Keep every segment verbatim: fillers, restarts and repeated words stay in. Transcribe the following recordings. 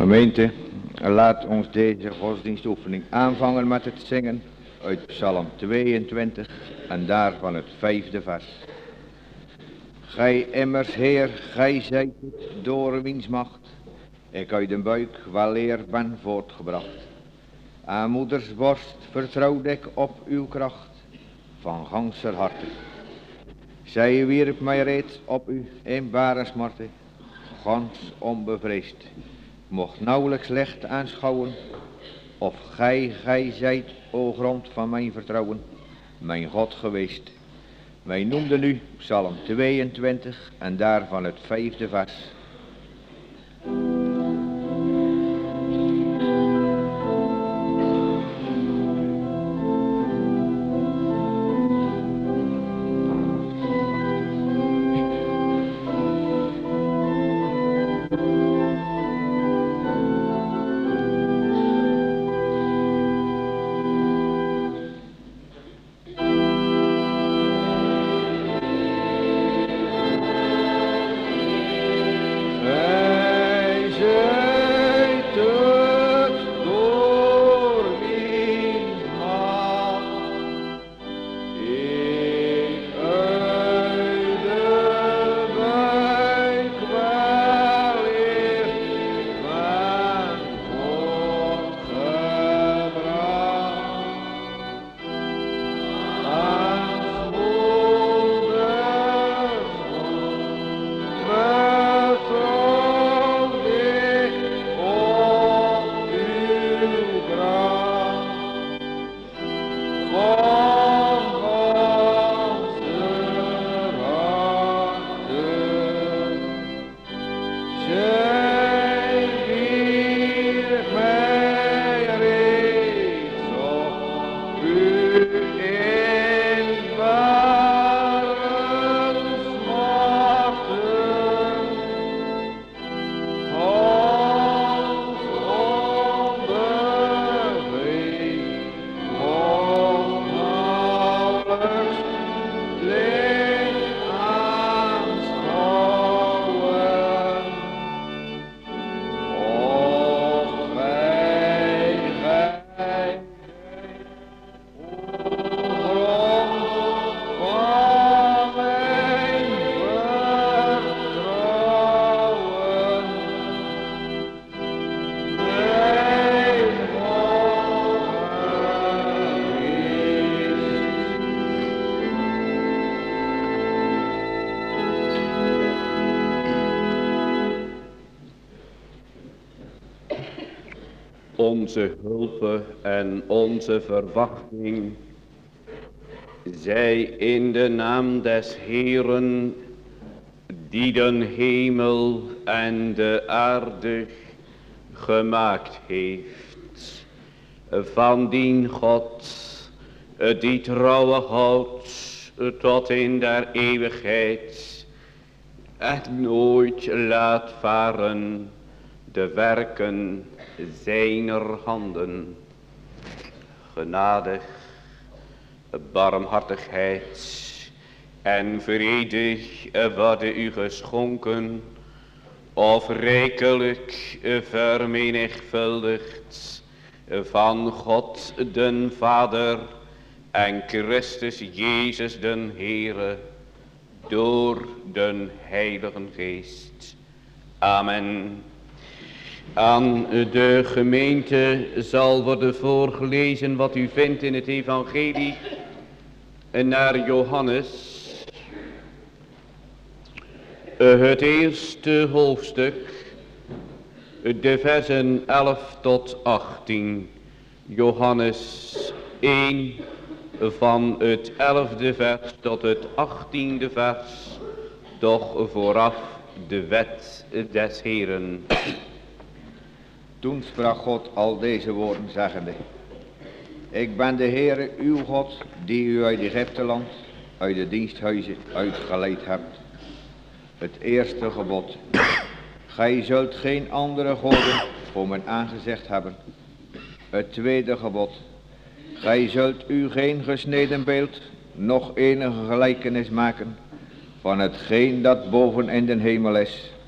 Gemeente, laat ons deze godsdienstoefening aanvangen met het zingen uit Psalm tweeëntwintig en daarvan het vijfde vers. Gij immers, Heer, gij zijt het door wiens macht ik uit de buik weleer ben voortgebracht. Aan moeders borst vertrouwde ik op uw kracht van ganser harte. Zij wierp mij reeds op u in bare smarte, gans onbevreesd. Mocht nauwelijks licht aanschouwen, of gij, gij zijt, o grond van mijn vertrouwen, mijn God geweest. Wij noemden nu Psalm tweeëntwintig en daarvan het vijfde vers. Onze hulp en onze verwachting zij in de naam des Heeren, die den hemel en de aarde gemaakt heeft. Van dien God, die trouwe houdt tot in der eeuwigheid en nooit laat varen de werken zijner handen. Genadig, barmhartigheid en vrede worden u geschonken, of rijkelijk vermenigvuldigd van God den Vader en Christus Jezus den Heere, door den Heiligen Geest. Amen. Aan de gemeente zal worden voorgelezen wat u vindt in het evangelie naar Johannes. Het eerste hoofdstuk, de versen elf tot achttien. Johannes één, van het elfde vers tot het achttiende vers, doch vooraf de wet des Heeren. Toen sprak God al deze woorden zeggende: Ik ben de Heere uw God, die u uit Egypteland, uit de diensthuizen uitgeleid hebt. Het eerste gebod: Gij zult geen andere goden voor mijn aangezicht hebben. Het tweede gebod: Gij zult u geen gesneden beeld, noch enige gelijkenis maken van hetgeen dat boven in den hemel is,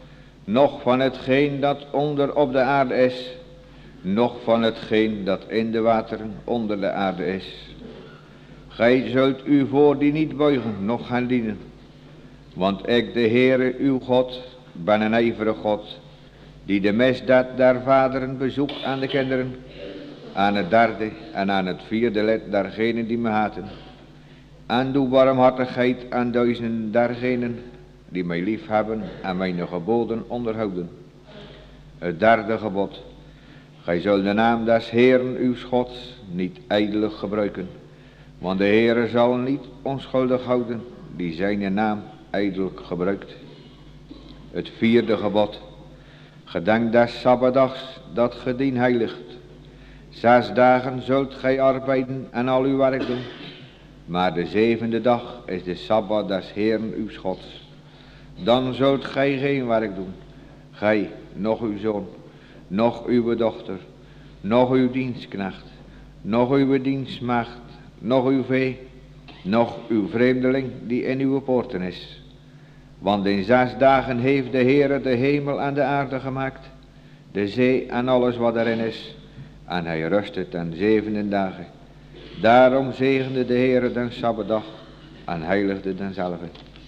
noch van hetgeen dat onder op de aarde is, noch van hetgeen dat in de wateren onder de aarde is. Gij zult u voor die niet buigen, noch gaan dienen. Want ik, de Heere, uw God, ben een ijverige God, die de misdaad der vaderen bezoekt aan de kinderen, aan het derde en aan het vierde lid dergenen die me haten. En doe barmhartigheid aan duizenden dergenen die mij lief hebben en mijn geboden onderhouden. Het derde gebod. Gij zult de naam des Heeren uw Gods niet ijdelig gebruiken. Want de Heere zal niet onschuldig houden die zijn naam ijdelijk gebruikt. Het vierde gebod. Gedenk des Sabbatdags dat ge dien heiligt. Zes dagen zult gij arbeiden en al uw werk doen. Maar de zevende dag is de Sabbat des Heeren uw Gods. Dan zult gij geen werk doen. Gij, noch uw zoon, noch uw dochter, noch uw dienstknecht, noch uw dienstmaagd, noch uw vee, noch uw vreemdeling die in uw poorten is. Want in zes dagen heeft de Heere de hemel en de aarde gemaakt, de zee en alles wat erin is, en hij rustte ten zevende dagen. Daarom zegende de Heere den Sabbatdag en heiligde denzelve.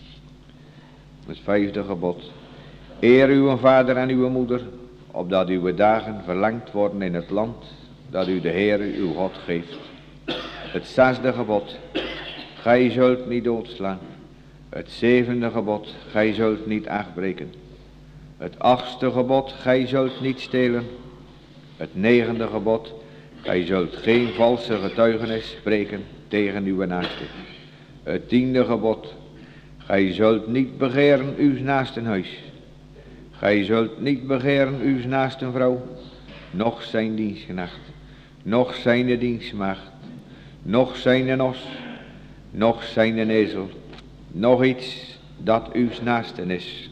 Het vijfde gebod. Eer uw vader en uw moeder, opdat uw dagen verlengd worden in het land dat u de Heere uw God geeft. Het zesde gebod. Gij zult niet doodslaan. Het zevende gebod. Gij zult niet afbreken. Het achtste gebod. Gij zult niet stelen. Het negende gebod. Gij zult geen valse getuigenis spreken tegen uw naaste. Het tiende gebod. Gij zult niet begeren uw naasten huis. Gij zult niet begeren uw naasten vrouw, noch zijn dienstknecht, noch zijn dienstmaagd, noch zijn os, noch zijn ezel, nog iets dat uw naasten is.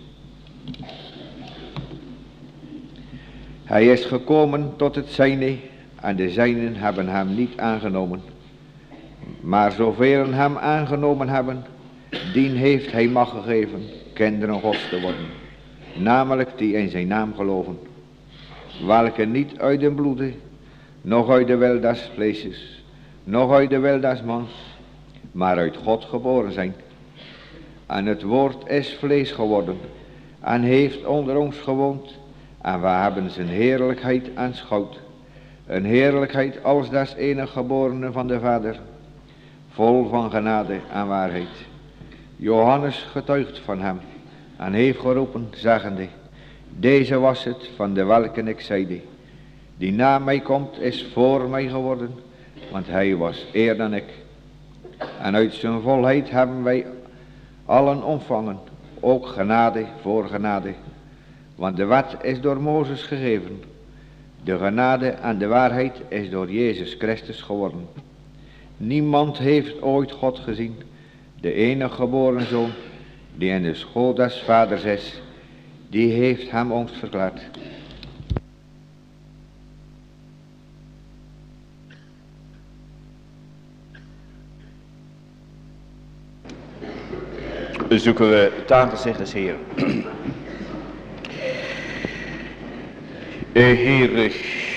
Hij is gekomen tot het zijne en de zijnen hebben hem niet aangenomen. Maar zoveel hem aangenomen hebben, dien heeft hij macht gegeven kinderen Gods te worden. Namelijk die in zijn naam geloven. Welke niet uit den bloede, noch uit de wil des vleeses, noch uit de wil des mans, maar uit God geboren zijn. En het woord is vlees geworden, en heeft onder ons gewoond, en we hebben zijn heerlijkheid aanschouwd. Een heerlijkheid als des enige geborene van de Vader, vol van genade en waarheid. Johannes getuigt van hem, en heeft geroepen, zeggende, deze was het van de welke ik zeide, die na mij komt is voor mij geworden, want hij was eer dan ik. En uit zijn volheid hebben wij allen ontvangen, ook genade voor genade. Want de wet is door Mozes gegeven, de genade en de waarheid is door Jezus Christus geworden. Niemand heeft ooit God gezien, de enige geboren Zoon, die in de school des Vaders is, die heeft hem ons verklaard. Zoeken we het aangezicht des Heeren. Heere,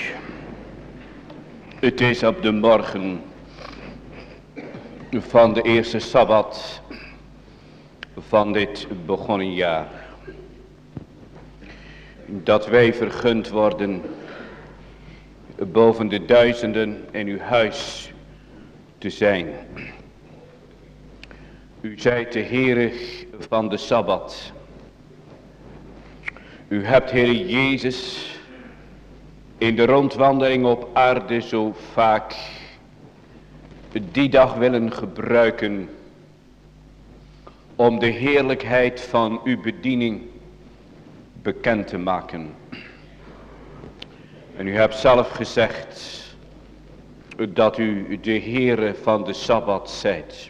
het is op de morgen van de eerste Sabbat van dit begonnen jaar, dat wij vergund worden boven de duizenden in uw huis te zijn. U zijt de Heere van de Sabbat. U hebt, Heere Jezus, in de rondwandeling op aarde zo vaak die dag willen gebruiken om de heerlijkheid van uw bediening bekend te maken. En u hebt zelf gezegd dat u de Heere van de Sabbat zijt.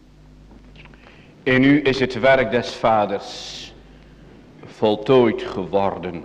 In u is het werk des Vaders voltooid geworden.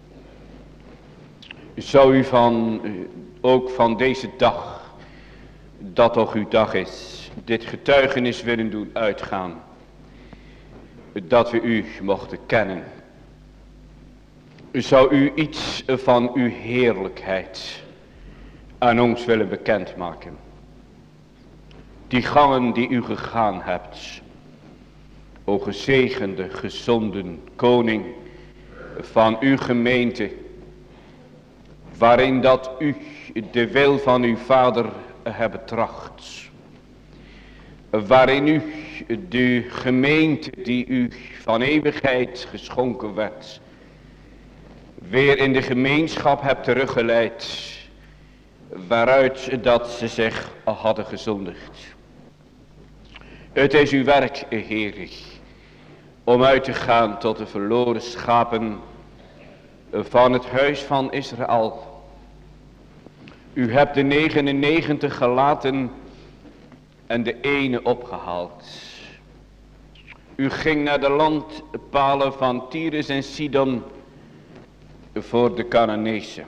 Zou u van, ook van deze dag, dat toch uw dag is, dit getuigenis willen doen uitgaan, dat we u mochten kennen. zou u iets van uw heerlijkheid aan ons willen bekendmaken. Die gangen die u gegaan hebt, o gezegende, gezonden koning van uw gemeente, waarin dat u de wil van uw vader hebt betracht, waarin u de gemeente die u van eeuwigheid geschonken werd, weer in de gemeenschap hebt teruggeleid, waaruit dat ze zich hadden gezondigd. Het is uw werk, Heer, om uit te gaan tot de verloren schapen van het huis van Israël. U hebt de negenennegentig gelaten en de ene opgehaald. U ging naar de landpalen van Tyrus en Sidon voor de Cananezen.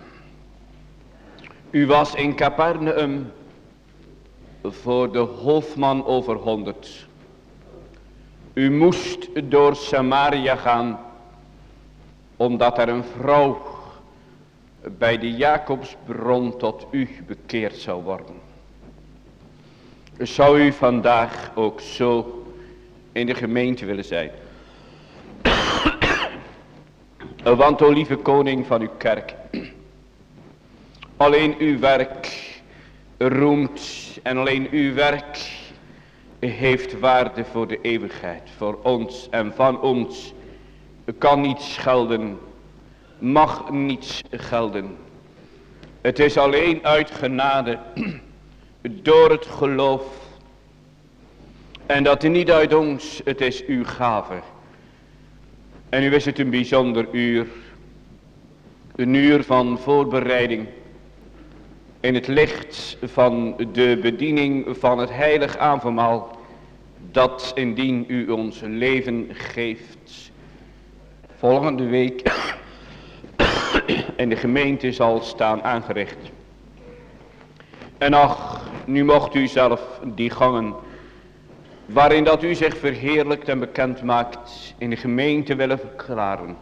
U was in Capernaum voor de hoofdman over honderd. U moest door Samaria gaan, omdat er een vrouw bij de Jacobsbron tot u bekeerd zou worden. Zou u vandaag ook zo in de gemeente willen zijn? Want o lieve koning van uw kerk, alleen uw werk roemt en alleen uw werk heeft waarde voor de eeuwigheid. Voor ons en van ons kan niets gelden, mag niets gelden. Het is alleen uit genade, door het geloof. En dat niet uit ons, het is uw gave. En nu is het een bijzonder uur. Een uur van voorbereiding. In het licht van de bediening van het heilig avondmaal. Dat indien u ons leven geeft. Volgende week in de gemeente zal staan aangericht. En ach, nu mocht u zelf die gangen, waarin dat u zich verheerlijkt en bekend maakt, in de gemeente willen verklaren.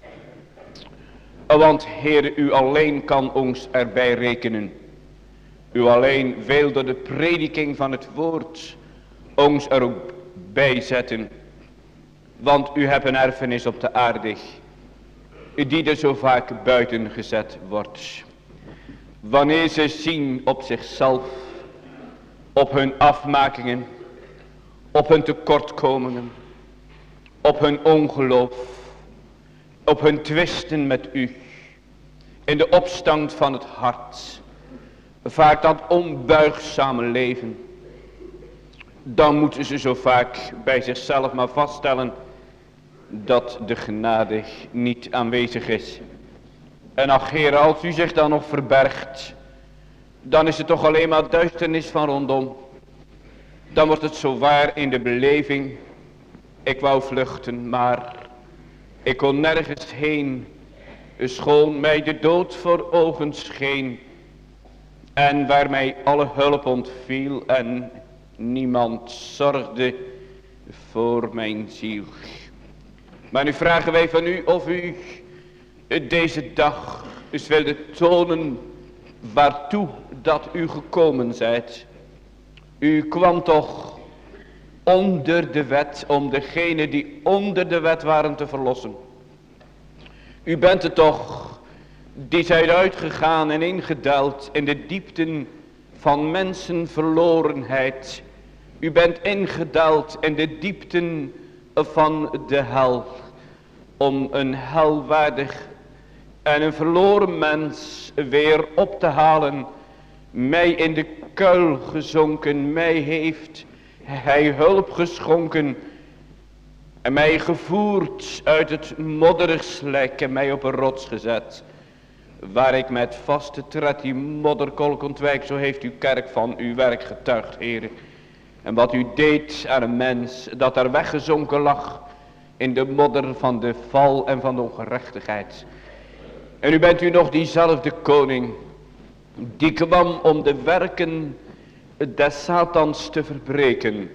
Want Heer, u alleen kan ons erbij rekenen. U alleen wil door de prediking van het woord ons er ook bij zetten. Want u hebt een erfenis op de aarde, die er zo vaak buiten gezet wordt. Wanneer ze zien op zichzelf, op hun afmakingen, op hun tekortkomingen, op hun ongeloof, op hun twisten met u, in de opstand van het hart, vaak dat onbuigzame leven, dan moeten ze zo vaak bij zichzelf maar vaststellen dat de genade niet aanwezig is. En ach Heer, als u zich dan nog verbergt, dan is het toch alleen maar duisternis van rondom. Dan wordt het zo waar in de beleving. Ik wou vluchten, maar ik kon nergens heen. Schoon mij de dood voor ogen scheen. En waar mij alle hulp ontviel en niemand zorgde voor mijn ziel. Maar nu vragen wij van u of u deze dag eens wilde tonen waartoe dat u gekomen zijt. U kwam toch onder de wet om degenen die onder de wet waren te verlossen. U bent het toch die zijt uitgegaan en ingedaald in de diepten van mensenverlorenheid. U bent ingedaald in de diepten van de hel. Om een helwaardig en een verloren mens weer op te halen. Mij in de kuil gezonken, mij heeft hij hulp geschonken. En mij gevoerd uit het modderig slijk en mij op een rots gezet. Waar ik met vaste tred die modderkolk ontwijk, zo heeft uw kerk van uw werk getuigd, Heer. En wat u deed aan een mens dat er weggezonken lag in de modder van de val en van de ongerechtigheid. En u bent u nog diezelfde koning die kwam om de werken des Satans te verbreken.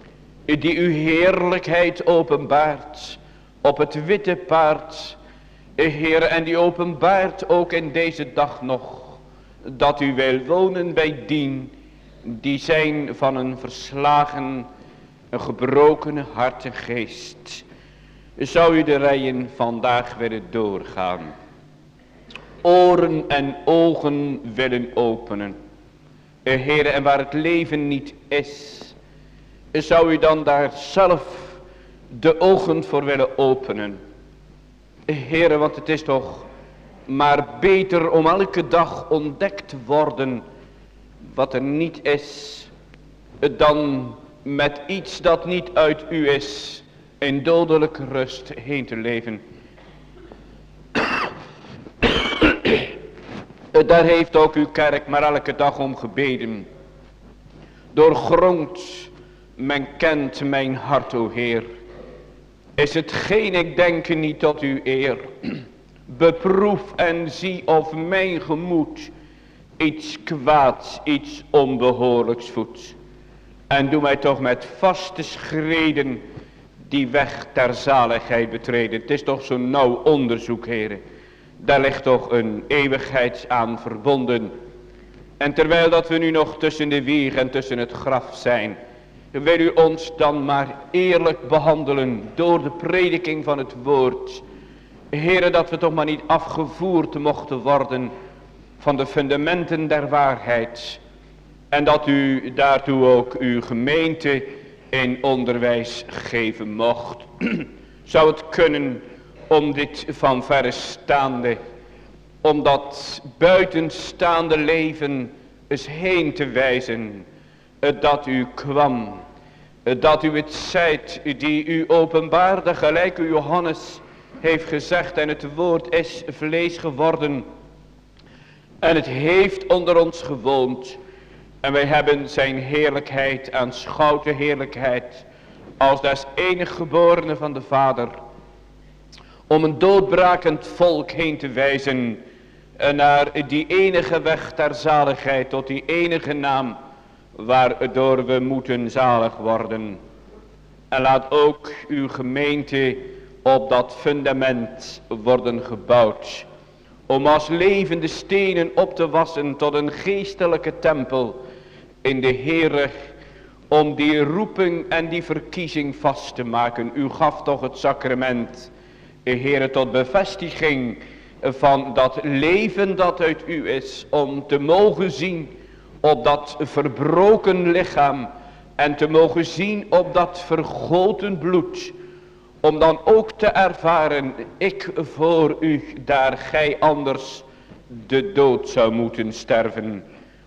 Die uw heerlijkheid openbaart op het witte paard Heere, en die openbaart ook in deze dag nog dat u wil wonen bij dien die zijn van een verslagen, een gebroken hart en geest. Zou u de rijen vandaag willen doorgaan, oren en ogen willen openen. Heere, en waar het leven niet is, zou u dan daar zelf de ogen voor willen openen. Heere, want het is toch maar beter om elke dag ontdekt te worden wat er niet is, dan met iets dat niet uit u is in dodelijke rust heen te leven. Daar heeft ook uw kerk maar elke dag om gebeden. Doorgrond, men kent mijn hart, o Heer. Is hetgeen ik denk niet tot uw eer. Beproef en zie of mijn gemoed iets kwaads, iets onbehoorlijks voedt. En doe mij toch met vaste schreden die weg ter zaligheid betreden. Het is toch zo'n nauw onderzoek, Heere. Daar ligt toch een eeuwigheid aan verbonden. En terwijl dat we nu nog tussen de wieg en tussen het graf zijn, wil u ons dan maar eerlijk behandelen door de prediking van het woord. Heere, dat we toch maar niet afgevoerd mochten worden van de fundamenten der waarheid. En dat u daartoe ook uw gemeente in onderwijs geven mocht. Zou het kunnen om dit van verre staande, om dat buitenstaande leven eens heen te wijzen, dat u kwam, dat u het zijt die u openbaarde, gelijk u Johannes heeft gezegd, en het woord is vlees geworden en het heeft onder ons gewoond. En wij hebben zijn heerlijkheid aanschouwd, de heerlijkheid als des enig geborene van de Vader, om een doodbrakend volk heen te wijzen naar die enige weg ter zaligheid, tot die enige naam waardoor we moeten zalig worden. En laat ook uw gemeente op dat fundament worden gebouwd, om als levende stenen op te wassen tot een geestelijke tempel in de Heere, om die roeping en die verkiezing vast te maken. U gaf toch het sacrament, Heere, tot bevestiging van dat leven dat uit u is, om te mogen zien op dat verbroken lichaam en te mogen zien op dat vergoten bloed, om dan ook te ervaren, ik voor u, daar gij anders de dood zou moeten sterven.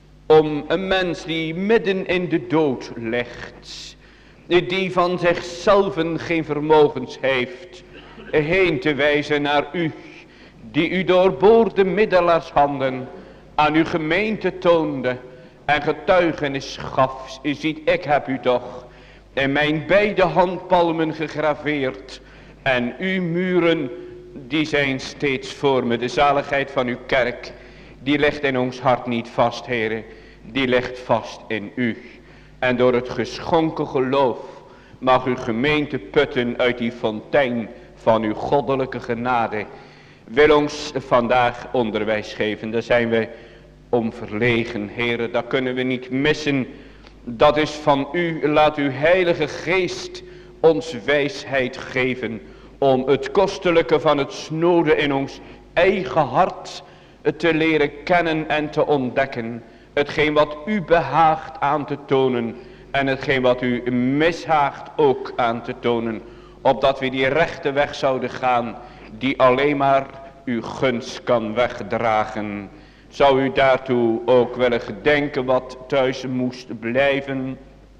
Om een mens die midden in de dood ligt, die van zichzelf geen vermogens heeft, heen te wijzen naar u, die u doorboorde middelaarshanden aan uw gemeente toonde en getuigenis gaf. U ziet, ik heb u toch in mijn beide handpalmen gegraveerd, en uw muren, die zijn steeds voor me. De zaligheid van uw kerk, die ligt in ons hart niet vast, Heere, die ligt vast in u. En door het geschonken geloof mag uw gemeente putten uit die fontein van uw goddelijke genade. Wil ons vandaag onderwijs geven, daar zijn we om verlegen, Heere, dat kunnen we niet missen. Dat is van u. Laat uw heilige geest ons wijsheid geven om het kostelijke van het snode in ons eigen hart te leren kennen en te ontdekken. Hetgeen wat u behaagt aan te tonen en hetgeen wat u mishaagt ook aan te tonen. Opdat we die rechte weg zouden gaan die alleen maar uw gunst kan wegdragen. Zou u daartoe ook willen gedenken wat thuis moest blijven?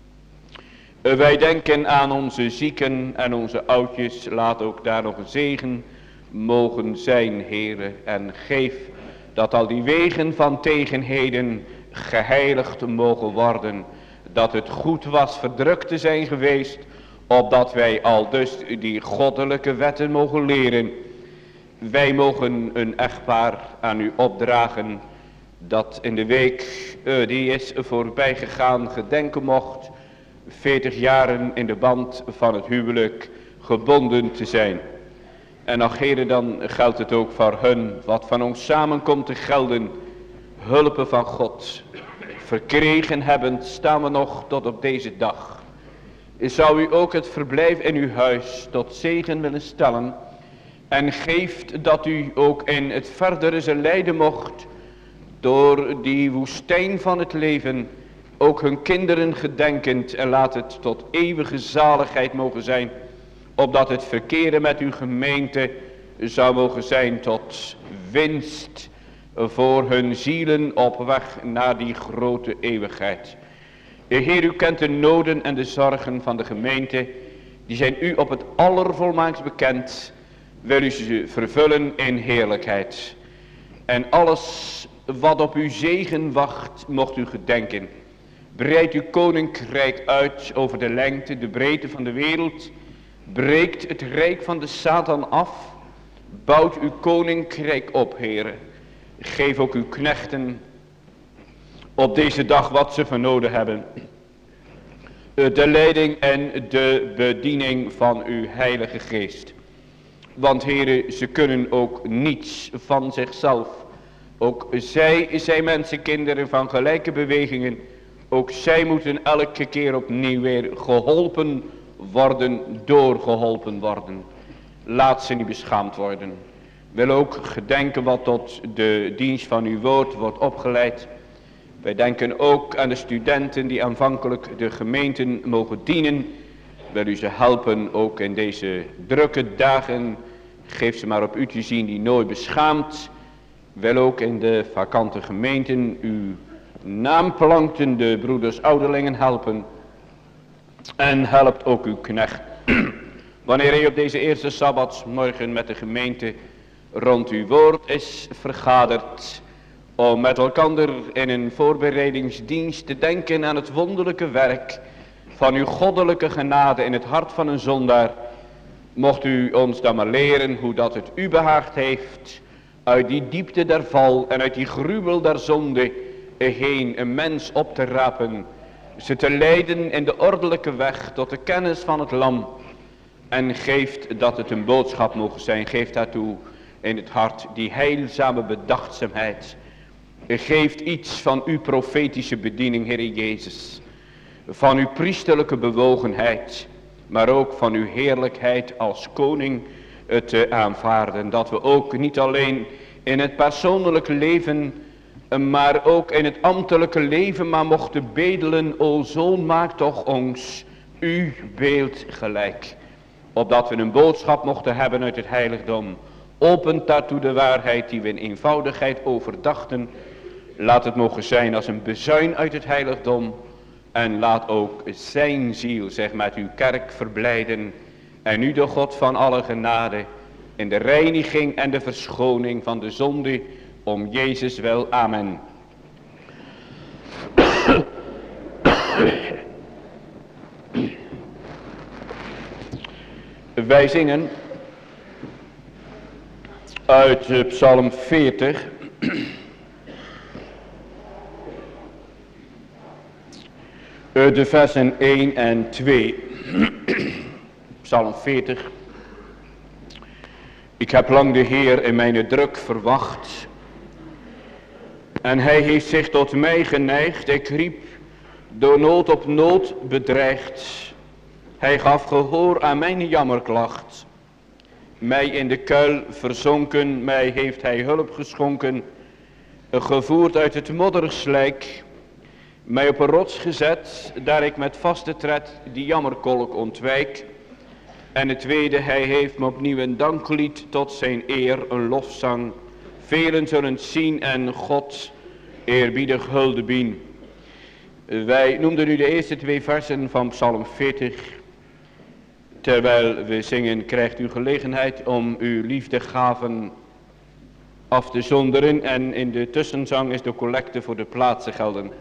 Wij denken aan onze zieken en onze oudjes. Laat ook daar nog een zegen mogen zijn, Heere. En geef dat al die wegen van tegenheden geheiligd mogen worden. Dat het goed was verdrukt te zijn geweest, opdat wij al dus die goddelijke wetten mogen leren. Wij mogen een echtpaar aan u opdragen, dat in de week uh, die is voorbij gegaan gedenken mocht veertig jaren in de band van het huwelijk gebonden te zijn. En ach Heere, dan geldt het ook voor hun wat van ons samenkomt te gelden. Hulpen van God. Verkregen hebben staan we nog tot op deze dag. Zou u ook het verblijf in uw huis tot zegen willen stellen. En geeft dat u ook in het verdere ze leiden mocht. Door die woestijn van het leven. Ook hun kinderen gedenkend. En laat het tot eeuwige zaligheid mogen zijn. Opdat het verkeren met uw gemeente zou mogen zijn tot winst voor hun zielen op weg naar die grote eeuwigheid. Heer, u kent de noden en de zorgen van de gemeente. Die zijn u op het allervolmaakst bekend. Wil u ze vervullen in heerlijkheid. En alles wat op uw zegen wacht, mocht u gedenken. Breid uw koninkrijk uit over de lengte, de breedte van de wereld. Breekt het rijk van de Satan af. Bouwt uw koninkrijk op, Heere. Geef ook uw knechten op deze dag wat ze van nodig hebben. De leiding en de bediening van uw heilige geest. Want Heere, ze kunnen ook niets van zichzelf. Ook zij zijn mensen, kinderen van gelijke bewegingen. Ook zij moeten elke keer opnieuw weer geholpen worden, doorgeholpen worden. Laat ze niet beschaamd worden. Wil ook gedenken wat tot de dienst van uw woord wordt opgeleid. Wij denken ook aan de studenten die aanvankelijk de gemeenten mogen dienen. Wil u ze helpen ook in deze drukke dagen. Geef ze maar op u te zien die nooit beschaamt. Wil ook in de vakante gemeenten uw naamplankten de broeders ouderlingen helpen. En helpt ook uw knecht. Wanneer hij op deze eerste sabbatsmorgen met de gemeente rond uw woord is vergaderd. Om met elkander in een voorbereidingsdienst te denken aan het wonderlijke werk van uw goddelijke genade in het hart van een zondaar. Mocht u ons dan maar leren hoe dat het u behaagd heeft. Uit die diepte der val en uit die gruwel der zonde heen een mens op te rapen. Ze te leiden in de ordelijke weg tot de kennis van het lam. En geeft dat het een boodschap mogen zijn. Geeft daartoe in het hart die heilzame bedachtzaamheid. Geeft iets van uw profetische bediening, Heere Jezus. Van uw priesterlijke bewogenheid. Maar ook van uw heerlijkheid als koning te aanvaarden. Dat we ook niet alleen in het persoonlijke leven, maar ook in het ambtelijke leven maar mochten bedelen. O Zoon, maak toch ons uw beeld gelijk. Opdat we een boodschap mochten hebben uit het heiligdom. Opent daartoe de waarheid die we in eenvoudigheid overdachten. Laat het mogen zijn als een bezuin uit het heiligdom. En laat ook zijn ziel zich met uw kerk verblijden. En u de God van alle genade. In de reiniging en de verschoning van de zonde. Om Jezus wel. Amen. Wij zingen uit Psalm veertig. De versen één en twee. Psalm veertig. Ik heb lang de Heer in mijn druk verwacht. En hij heeft zich tot mij geneigd. Ik riep door nood op nood bedreigd. Hij gaf gehoor aan mijn jammerklacht. Mij in de kuil verzonken, mij heeft hij hulp geschonken. Gevoerd uit het modderslijk. Mij op een rots gezet, daar ik met vaste tred die jammerkolk ontwijk. En het tweede, hij heeft me opnieuw een danklied tot zijn eer, een lofzang. Velen zullen het zien en God eerbiedig hulde bien. Wij noemden nu de eerste twee versen van Psalm veertig. Terwijl we zingen, krijgt u gelegenheid om uw liefdegaven af te zonderen. En in de tussenzang is de collecte voor de plaatsen gelden.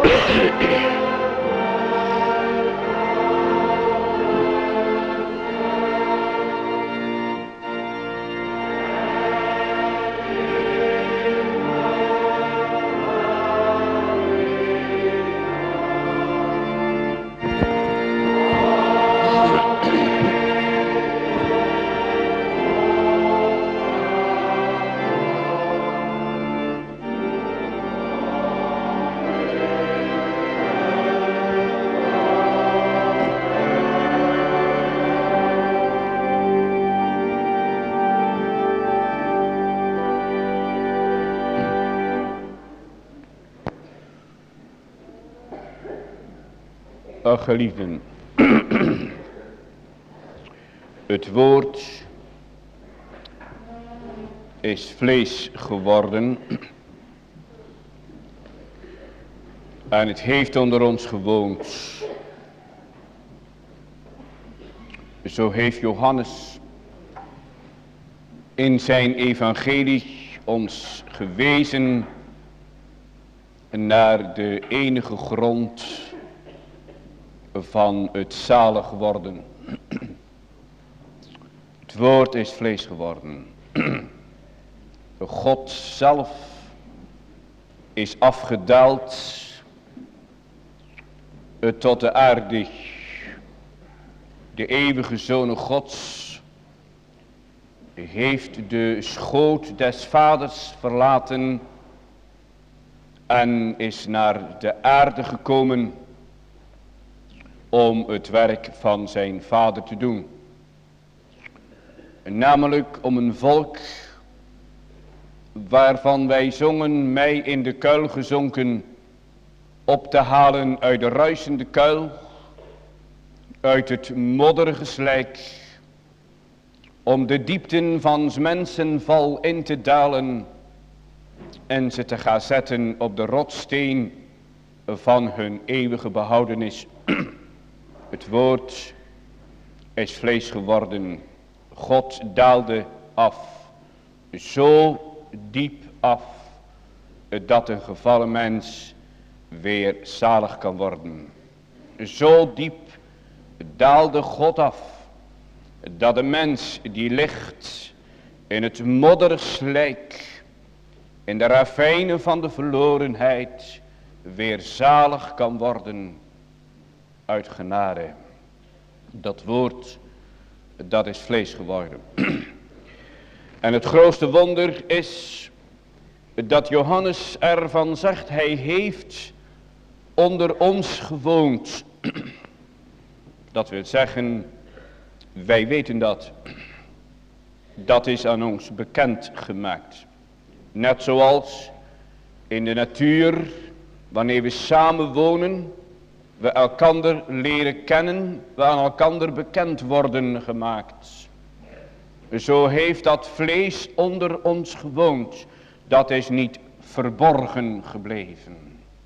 Ach, geliefden, het woord is vlees geworden en het heeft onder ons gewoond. Zo heeft Johannes in zijn evangelie ons gewezen naar de enige grond van het zalig worden. Het woord is vlees geworden. God zelf is afgedaald tot de aarde. De eeuwige Zoon Gods heeft de schoot des vaders verlaten en is naar de aarde gekomen om het werk van zijn vader te doen. Namelijk om een volk waarvan wij zongen, mij in de kuil gezonken, op te halen uit de ruisende kuil, uit het modderige slijk, om de diepten van 's mensen val in te dalen en ze te gaan zetten op de rotssteen van hun eeuwige behoudenis. Het woord is vlees geworden. God daalde af. Zo diep af dat een gevallen mens weer zalig kan worden. Zo diep daalde God af dat de mens die ligt in het modderig slijk, in de ravijnen van de verlorenheid, weer zalig kan worden uit genade. Dat woord, dat is vlees geworden. En het grootste wonder is dat Johannes ervan zegt, hij heeft onder ons gewoond. Dat wil zeggen, wij weten dat. Dat is aan ons bekend gemaakt. Net zoals in de natuur, wanneer we samen wonen, we elkander leren kennen, we aan elkander bekend worden gemaakt. Zo heeft dat vlees onder ons gewoond. Dat is niet verborgen gebleven.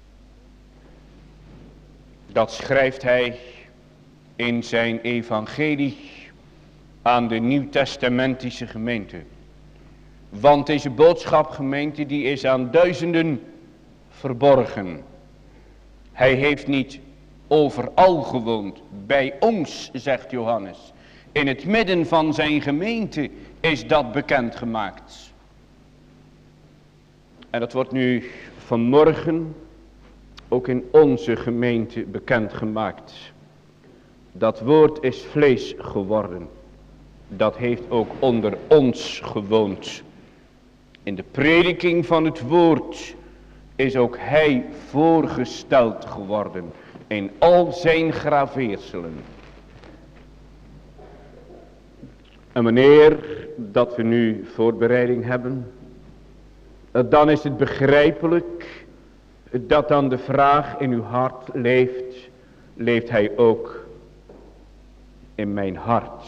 Dat schrijft hij in zijn evangelie aan de nieuwtestamentische gemeente. Want deze boodschapgemeente die is aan duizenden verborgen. Hij heeft niet overal gewoond. Bij ons, zegt Johannes. In het midden van zijn gemeente is dat bekendgemaakt. En dat wordt nu vanmorgen ook in onze gemeente bekendgemaakt. Dat woord is vlees geworden. Dat heeft ook onder ons gewoond. In de prediking van het woord is ook hij voorgesteld geworden. In al zijn graveerselen. En wanneer dat we nu voorbereiding hebben, dan is het begrijpelijk dat dan de vraag in uw hart leeft, leeft hij ook in mijn hart?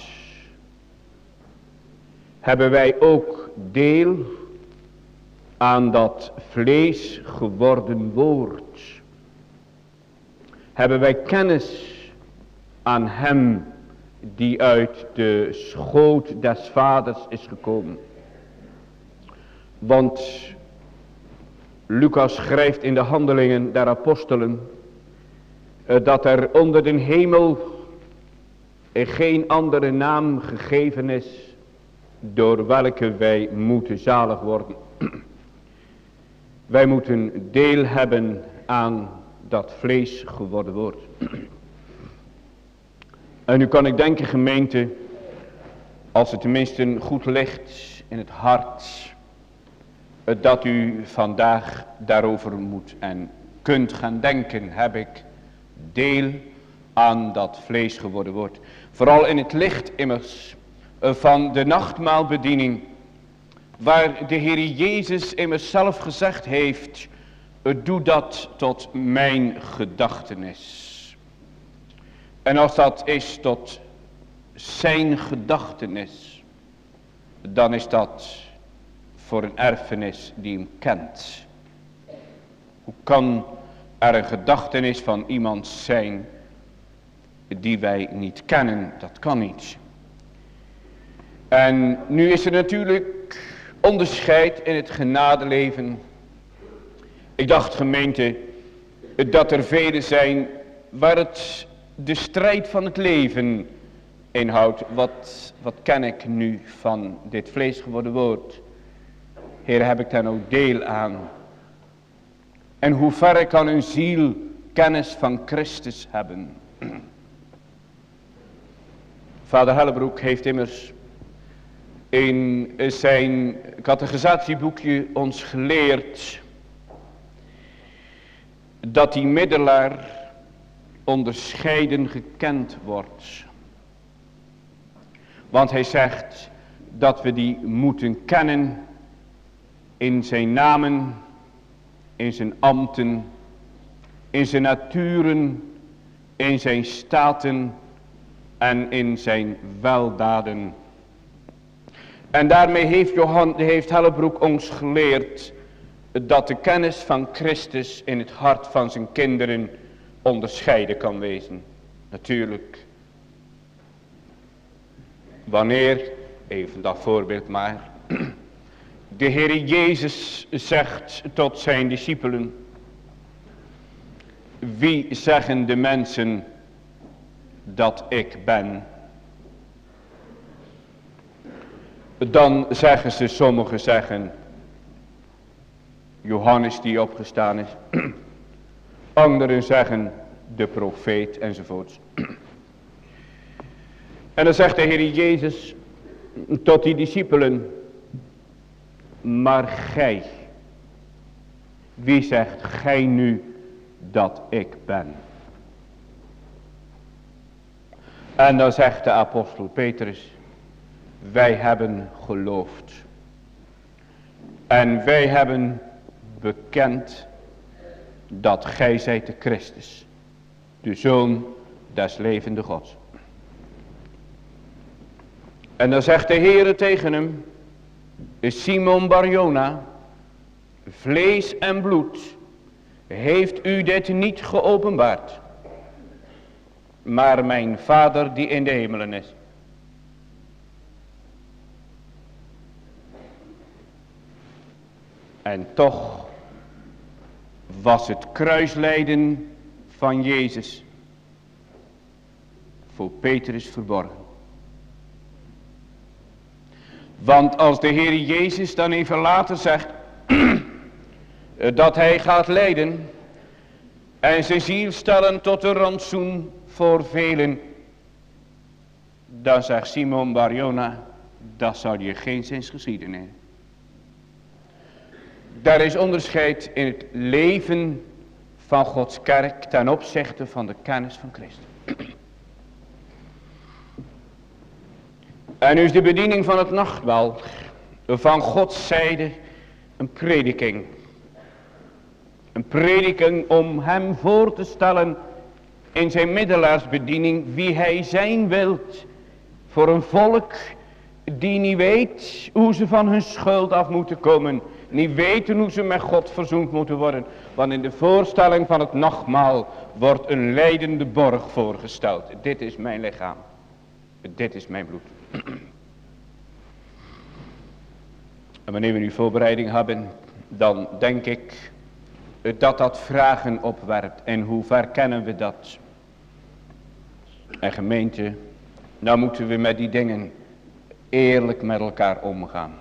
Hebben wij ook deel aan dat vlees geworden woord? Hebben wij kennis aan hem die uit de schoot des vaders is gekomen? Want Lucas schrijft in de Handelingen der Apostelen dat er onder de hemel geen andere naam gegeven is door welke wij moeten zalig worden. Wij moeten deel hebben aan dat vlees geworden woord. En nu kan ik denken, gemeente, als het tenminste goed ligt in het hart, dat u vandaag daarover moet en kunt gaan denken, heb ik deel aan dat vlees geworden woord. Vooral in het licht immers van de nachtmaalbediening, waar de Heer Jezus immers zelf gezegd heeft, doe dat tot mijn gedachtenis. En als dat is tot zijn gedachtenis, dan is dat voor een erfenis die hem kent. Hoe kan er een gedachtenis van iemand zijn die wij niet kennen? Dat kan niet. En nu is er natuurlijk onderscheid in het genadeleven. Ik dacht, gemeente, dat er velen zijn waar het de strijd van het leven inhoudt. Wat, wat ken ik nu van dit vlees geworden woord? Heer, heb ik daar nou deel aan? En hoe ver kan een ziel kennis van Christus hebben? Vader Hellebroek heeft immers in zijn catechisatie-boekje ons geleerd dat die middelaar onderscheiden gekend wordt. Want hij zegt dat we die moeten kennen in zijn namen, in zijn ambten, in zijn naturen, in zijn staten en in zijn weldaden. En daarmee heeft, Johan, heeft Hellebroek ons geleerd dat de kennis van Christus in het hart van zijn kinderen onderscheiden kan wezen. Natuurlijk. Wanneer, even dat voorbeeld maar, de Heer Jezus zegt tot zijn discipelen, wie zeggen de mensen dat ik ben? Dan zeggen ze, sommigen zeggen, Johannes die opgestaan is. Anderen zeggen, de profeet enzovoorts. En dan zegt de Heer Jezus tot die discipelen, maar gij, wie zegt gij nu dat ik ben? En dan zegt de apostel Petrus, wij hebben geloofd. En wij hebben bekend dat gij zijt de Christus, de Zoon des levende Gods. En dan zegt de Heere tegen hem, Simon Barjona, vlees en bloed heeft u dit niet geopenbaard, maar mijn Vader die in de hemelen is. En toch was het kruislijden van Jezus voor Petrus verborgen. Want als de Heer Jezus dan even later zegt dat hij gaat lijden en zijn ziel stellen tot een rantsoen voor velen, dan zegt Simon Barjona, dat zou je geen zins geschieden hebben. Daar is onderscheid in het leven van Gods kerk ten opzichte van de kennis van Christus. En nu is de bediening van het nachtmaal van Gods zijde een prediking. Een prediking om hem voor te stellen in zijn middelaarsbediening wie hij zijn wilt voor een volk die niet weet hoe ze van hun schuld af moeten komen. Niet weten hoe ze met God verzoend moeten worden. Want in de voorstelling van het nachtmaal wordt een lijdende borg voorgesteld. Dit is mijn lichaam. Dit is mijn bloed. En wanneer we nu voorbereiding hebben, dan denk ik dat dat vragen opwerpt. En hoe ver kennen we dat? En gemeente, nou moeten we met die dingen eerlijk met elkaar omgaan.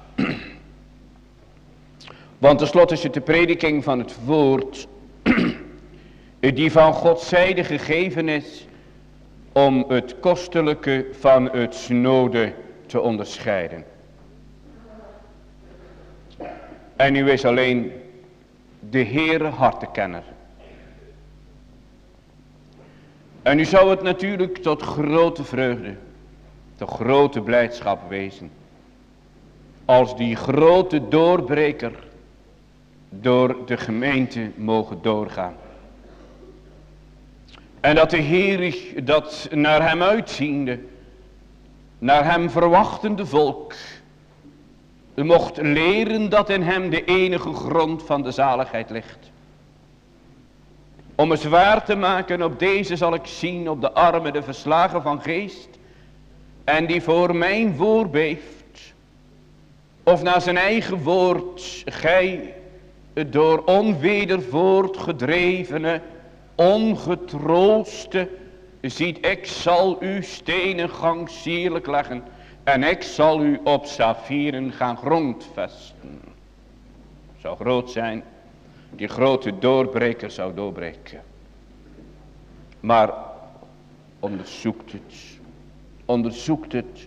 Want tenslotte is het de prediking van het woord die van Gods zijde gegeven is om het kostelijke van het snode te onderscheiden. En u is alleen de Heere hartenkenner. En nu zou het natuurlijk tot grote vreugde, tot grote blijdschap wezen, als die grote doorbreker door de gemeente mogen doorgaan. En dat de Heer dat naar hem uitziende, naar hem verwachtende volk, mocht leren dat in hem de enige grond van de zaligheid ligt. Om het waar te maken, op deze zal ik zien, op de armen de verslagen van geest, en die voor mijn woord beeft, of naar zijn eigen woord, gij door onweder voortgedrevene, ongetrooste, ziet, ik zal u stenen gang sierlijk leggen, en ik zal u op saffieren gaan grondvesten. Zou groot zijn, die grote doorbreker zou doorbreken. Maar onderzoekt het, onderzoekt het,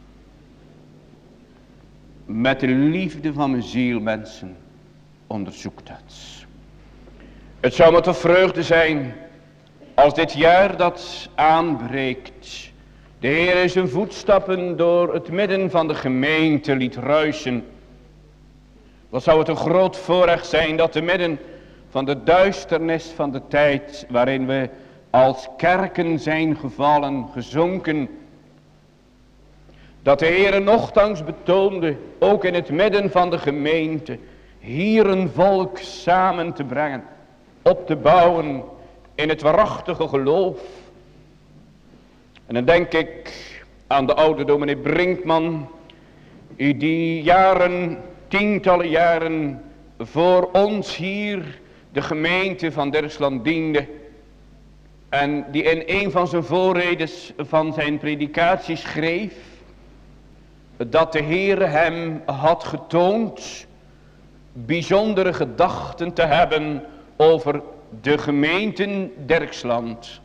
met de liefde van mijn ziel, mensen, onderzoekt het. Het zou me toch vreugde zijn, als dit jaar dat aanbreekt, de Heer in zijn voetstappen door het midden van de gemeente liet ruisen. Wat zou het een groot voorrecht zijn dat te midden van de duisternis van de tijd, waarin we als kerken zijn gevallen, gezonken, dat de Heer nochtans betoonde, ook in het midden van de gemeente, hier een volk samen te brengen, op te bouwen in het waarachtige geloof. En dan denk ik aan de oude dominee Brinkman, die jaren, tientallen jaren voor ons hier de gemeente van Duitsland diende. En die in een van zijn voorredens van zijn predikatie schreef, dat de Heer hem had getoond bijzondere gedachten te hebben over de gemeenten Derksland.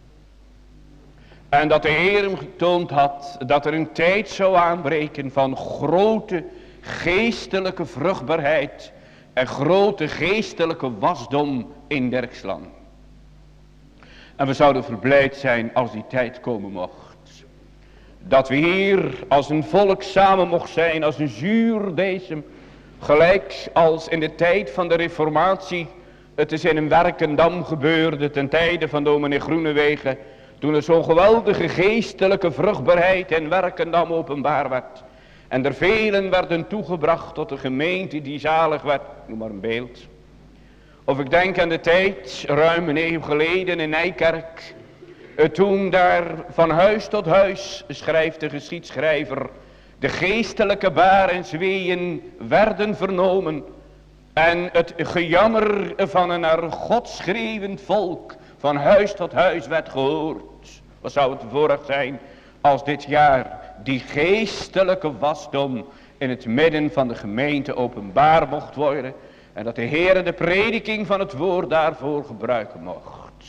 En dat de Heer hem getoond had dat er een tijd zou aanbreken van grote geestelijke vruchtbaarheid en grote geestelijke wasdom in Derksland. En we zouden verblijd zijn als die tijd komen mocht. Dat we hier als een volk samen mocht zijn, als een zuurdesem, gelijk als in de tijd van de reformatie het is in een Werkendam gebeurde ten tijde van dominee Groenewegen, toen er zo'n geweldige geestelijke vruchtbaarheid in Werkendam openbaar werd. En er velen werden toegebracht tot de gemeente die zalig werd. Noem maar een beeld. Of ik denk aan de tijd, ruim een eeuw geleden in Nijkerk. Toen daar van huis tot huis, schrijft de geschiedschrijver, de geestelijke baar en zweeën werden vernomen. En het gejammer van een naar God schreeuwend volk van huis tot huis werd gehoord. Wat zou het voorrecht zijn als dit jaar die geestelijke wasdom in het midden van de gemeente openbaar mocht worden. En dat de Heer de prediking van het woord daarvoor gebruiken mocht.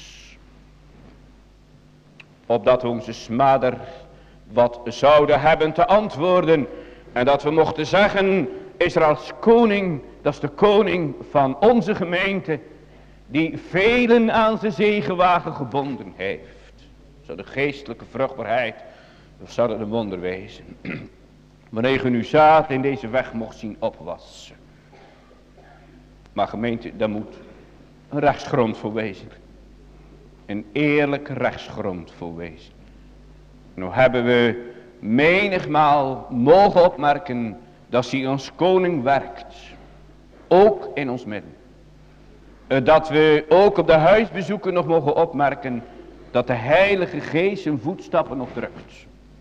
Opdat onze smader wat zouden hebben te antwoorden. En dat we mochten zeggen, Israëls koning, dat is de koning van onze gemeente, die velen aan zijn zegenwagen gebonden heeft. Zou de geestelijke vruchtbaarheid, of zou dat een wonder wezen, wanneer u nu zaad in deze weg mocht zien opwassen. Maar gemeente, daar moet een rechtsgrond voor wezen. Een eerlijke rechtsgrond voor wezen. Nou hebben we menigmaal mogen opmerken dat hij ons koning werkt. Ook in ons midden. Dat we ook op de huisbezoeken nog mogen opmerken dat de Heilige Geest zijn voetstappen nog drukt.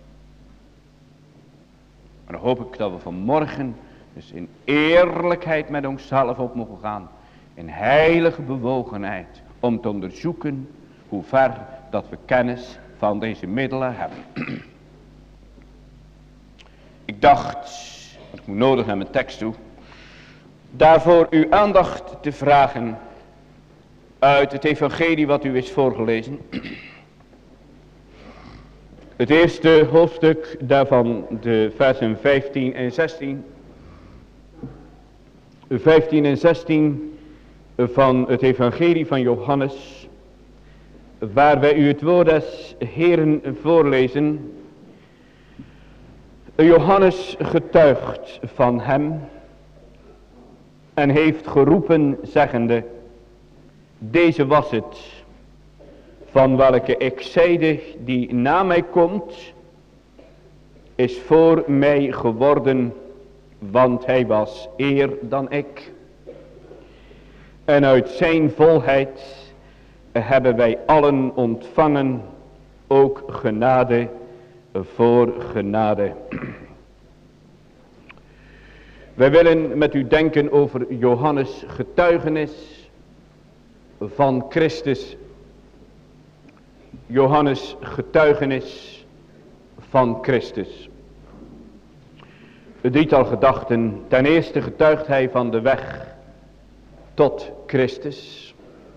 En dan hoop ik dat we vanmorgen dus in eerlijkheid met onszelf op mogen gaan. in heilige bewogenheid om te onderzoeken hoe ver dat we kennis van deze middelen hebben. Ik dacht, ik moet nodig naar mijn tekst toe, daarvoor uw aandacht te vragen uit het evangelie wat u is voorgelezen. Het eerste hoofdstuk daarvan, de versen vijftien en zestien. vijftien en zestien van het evangelie van Johannes, waar wij u het woord des Heeren voorlezen. Johannes getuigt van hem en heeft geroepen zeggende, deze was het, van welke ik zeide, die na mij komt, is voor mij geworden, want hij was eer dan ik. En uit zijn volheid hebben wij allen ontvangen, ook genade voor genade. Wij willen met u denken over Johannes' getuigenis van Christus. Johannes' getuigenis van Christus. Een drietal gedachten. Ten eerste getuigt hij van de weg tot Christus.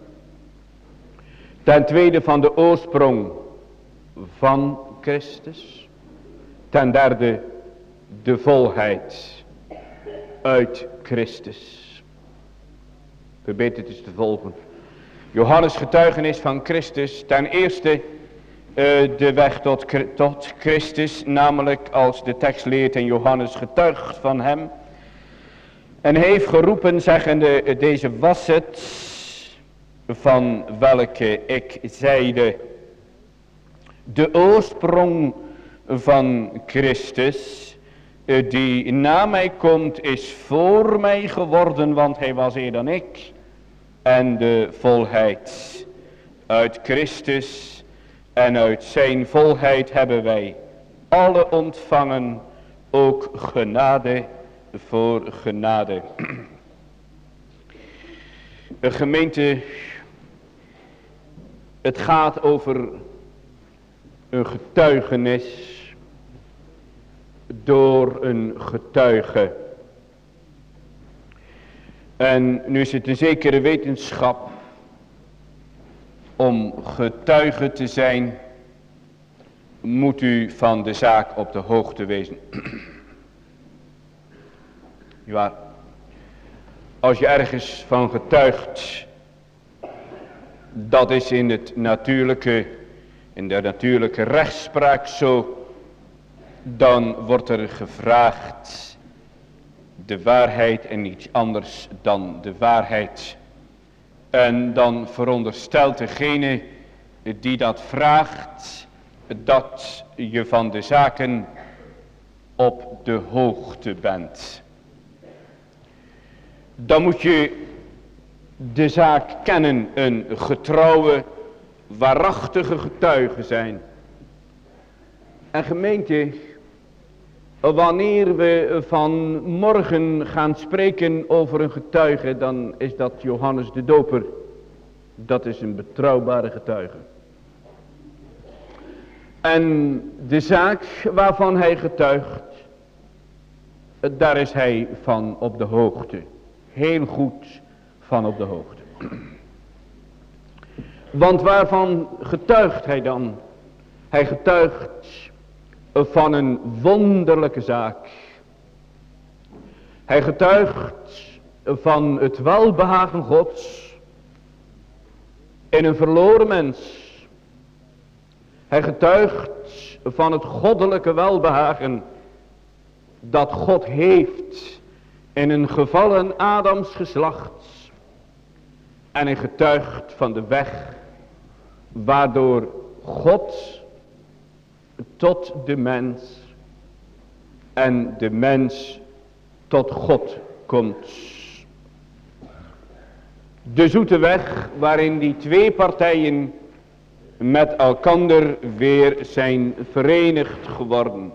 Ten tweede van de oorsprong van Christus. Ten derde de volheid uit Christus. Probeer het eens te volgen. Johannes' getuigenis van Christus. Ten eerste uh, de weg tot, tot Christus. Namelijk als de tekst leert en Johannes getuigt van hem. En heeft geroepen zeggende, deze was het van welke ik zeide. De oorsprong van Christus, die na mij komt, is voor mij geworden, want hij was eer dan ik. En de volheid uit Christus en uit zijn volheid hebben wij alle ontvangen, ook genade voor genade. Een gemeente, het gaat over een getuigenis door een getuige. En nu is het een zekere wetenschap om getuige te zijn, moet u van de zaak op de hoogte wezen. Ja, als je ergens van getuigt, dat is in het natuurlijke, in de natuurlijke rechtspraak zo, dan wordt er gevraagd de waarheid en niets anders dan de waarheid. En dan veronderstelt degene die dat vraagt, dat je van de zaken op de hoogte bent. Dan moet je de zaak kennen, een getrouwe, waarachtige getuige zijn. En gemeente, wanneer we vanmorgen gaan spreken over een getuige, dan is dat Johannes de Doper. Dat is een betrouwbare getuige. En de zaak waarvan hij getuigt, daar is hij van op de hoogte. Heel goed van op de hoogte. Want waarvan getuigt hij dan? Hij getuigt van een wonderlijke zaak. Hij getuigt van het welbehagen Gods in een verloren mens. Hij getuigt van het goddelijke welbehagen dat God heeft in een gevallen Adams geslacht. En hij getuigt van de weg waardoor God tot de mens en de mens tot God komt. De zoete weg waarin die twee partijen met elkander weer zijn verenigd geworden.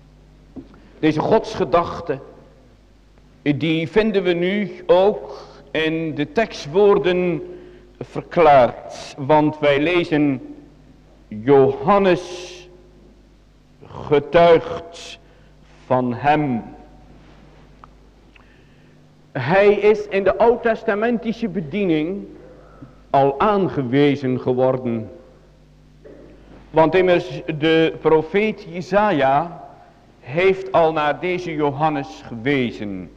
Deze godsgedachte, die vinden we nu ook in de tekstwoorden verklaard. Want wij lezen: Johannes getuigt van hem. Hij is in de oud-testamentische bediening al aangewezen geworden. Want immers de profeet Jesaja heeft al naar deze Johannes gewezen.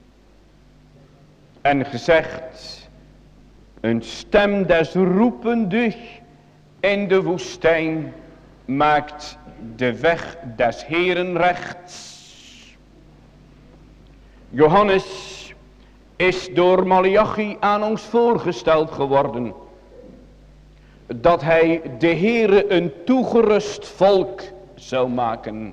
En gezegd: een stem des roependen in de woestijn maakt de weg des Heeren recht. Johannes is door Maleachi aan ons voorgesteld geworden, dat hij de Heere een toegerust volk zou maken.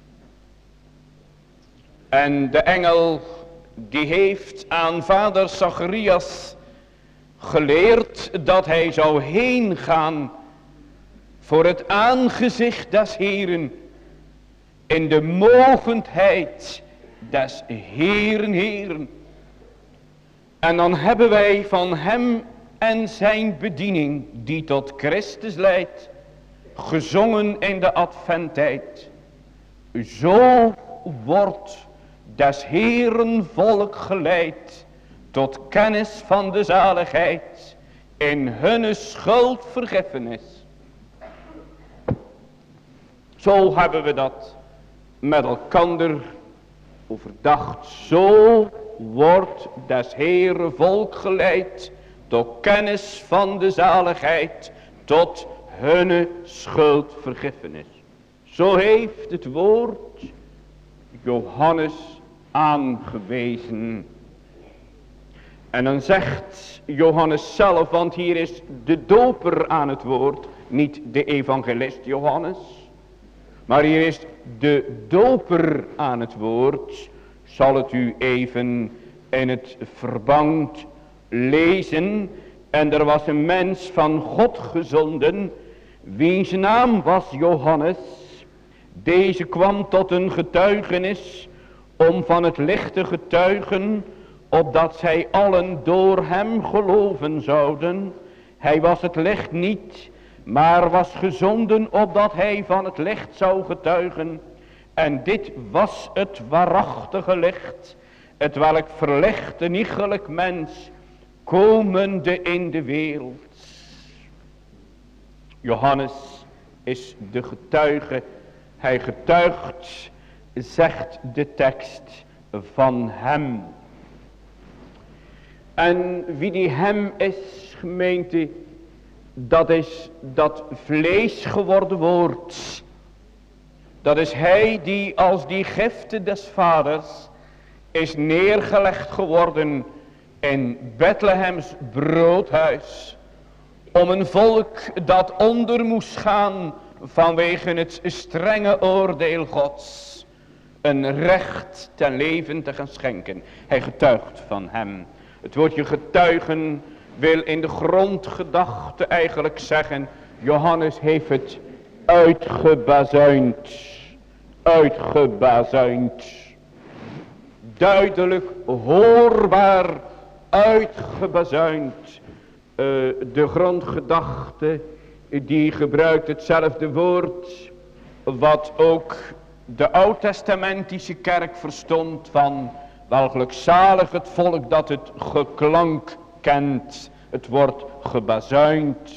En de engel die heeft aan vader Zacharias geleerd dat hij zou heen gaan voor het aangezicht des Heeren in de mogendheid des Heeren Heeren. En dan hebben wij van hem en zijn bediening die tot Christus leidt gezongen in de adventtijd. Zo wordt des Heeren volk geleid tot kennis van de zaligheid in hunne schuldvergiffenis. Zo hebben we dat met elkander overdacht. Zo wordt des Heeren volk geleid tot kennis van de zaligheid, tot hunne schuldvergiffenis. Zo heeft het woord Johannes aangewezen. En dan zegt Johannes zelf, want hier is de doper aan het woord, niet de evangelist Johannes, maar hier is de doper aan het woord. Zal het u even in het verband lezen. En er was een mens van God gezonden, wiens naam was Johannes. Deze kwam tot een getuigenis om van het licht te getuigen, opdat zij allen door hem geloven zouden. Hij was het licht niet, maar was gezonden opdat hij van het licht zou getuigen. En dit was het waarachtige licht, het welk verlicht een iegelijk mens, komende in de wereld. Johannes is de getuige. Hij getuigt, zegt de tekst, van hem. En wie die hem is, gemeente, dat is dat vlees geworden woord. Dat is hij die als die gifte des vaders is neergelegd geworden in Bethlehems broodhuis. Om een volk dat onder moest gaan vanwege het strenge oordeel Gods, een recht ten leven te gaan schenken. Hij getuigt van hem. Het woordje getuigen wil in de grondgedachte eigenlijk zeggen, Johannes heeft het uitgebazuind. Uitgebazuind. Duidelijk, hoorbaar, uitgebazuind. Uh, de grondgedachte die gebruikt hetzelfde woord wat ook de oud-testamentische kerk verstond van wel gelukzalig het volk dat het geklank kent. Het wordt gebazuind.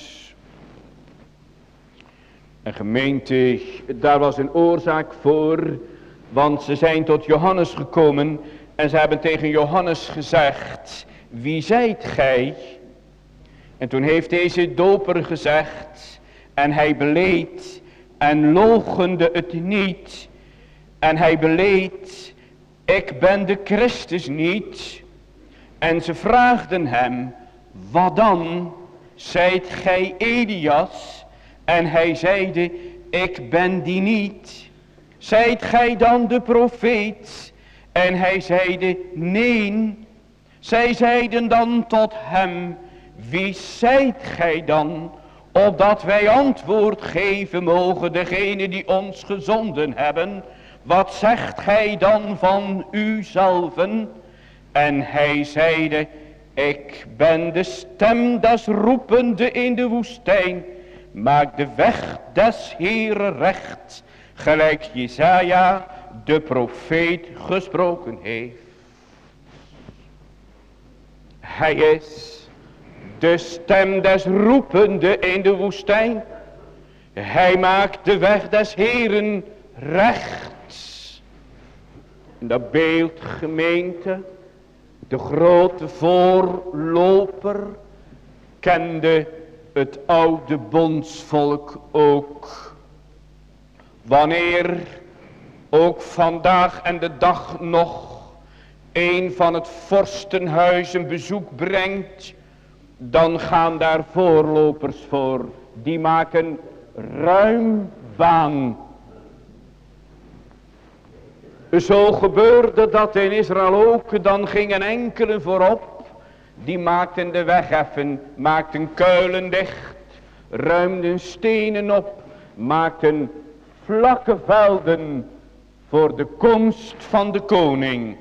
En gemeente, daar was een oorzaak voor, want ze zijn tot Johannes gekomen en ze hebben tegen Johannes gezegd, wie zijt gij? En toen heeft deze doper gezegd, en hij beleed en loochende het niet, en hij beleed, ik ben de Christus niet. En ze vraagden hem, wat dan? Zijt gij Elias? En hij zeide, ik ben die niet. Zijt gij dan de profeet? En hij zeide, nee. Zij zeiden dan tot hem, wie zijt gij dan? Opdat wij antwoord geven mogen degene die ons gezonden hebben. Wat zegt gij dan van uzelven? En hij zeide, Ik ben de stem des roepende in de woestijn. Maak de weg des Heeren recht. Gelijk Jesaja de profeet gesproken heeft. Hij is de stem des roepende in de woestijn. Hij maakt de weg des Heeren recht. Dat beeld gemeente, de grote voorloper, kende het oude bondsvolk ook. Wanneer ook vandaag en de dag nog een van het vorstenhuis een bezoek brengt, dan gaan daar voorlopers voor. Die maken ruim baan. Zo gebeurde dat in Israël ook. Dan gingen enkelen voorop. Die maakten de weg effen. Maakten kuilen dicht. Ruimden stenen op. Maakten vlakke velden. Voor de komst van de koning.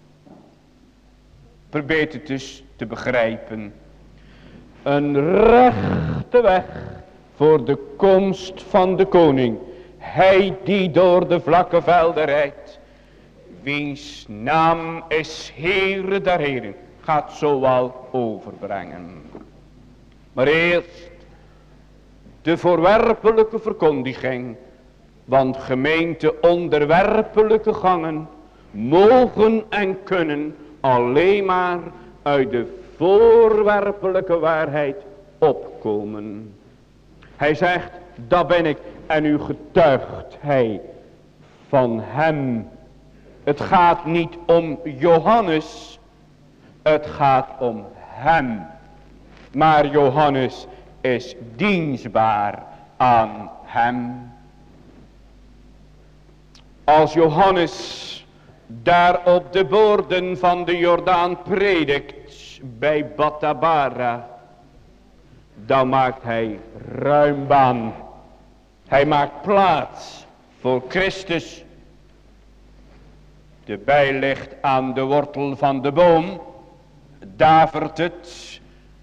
Probeer het dus te begrijpen. Een rechte weg. Voor de komst van de koning. Hij die door de vlakke velden rijdt. Wiens naam is Heere der Heren. Gaat zo wel overbrengen. Maar eerst de voorwerpelijke verkondiging. Want gemeente onderwerpelijke gangen mogen en kunnen alleen maar uit de voorwerpelijke waarheid opkomen. Hij zegt, dat ben ik. En u getuigt hij van hem. Het gaat niet om Johannes. Het gaat om hem. Maar Johannes is dienstbaar aan hem. Als Johannes daar op de boorden van de Jordaan predikt bij Batabara, dan maakt hij ruim baan. Hij maakt plaats voor Christus. De bijl ligt aan de wortel van de boom, davert het.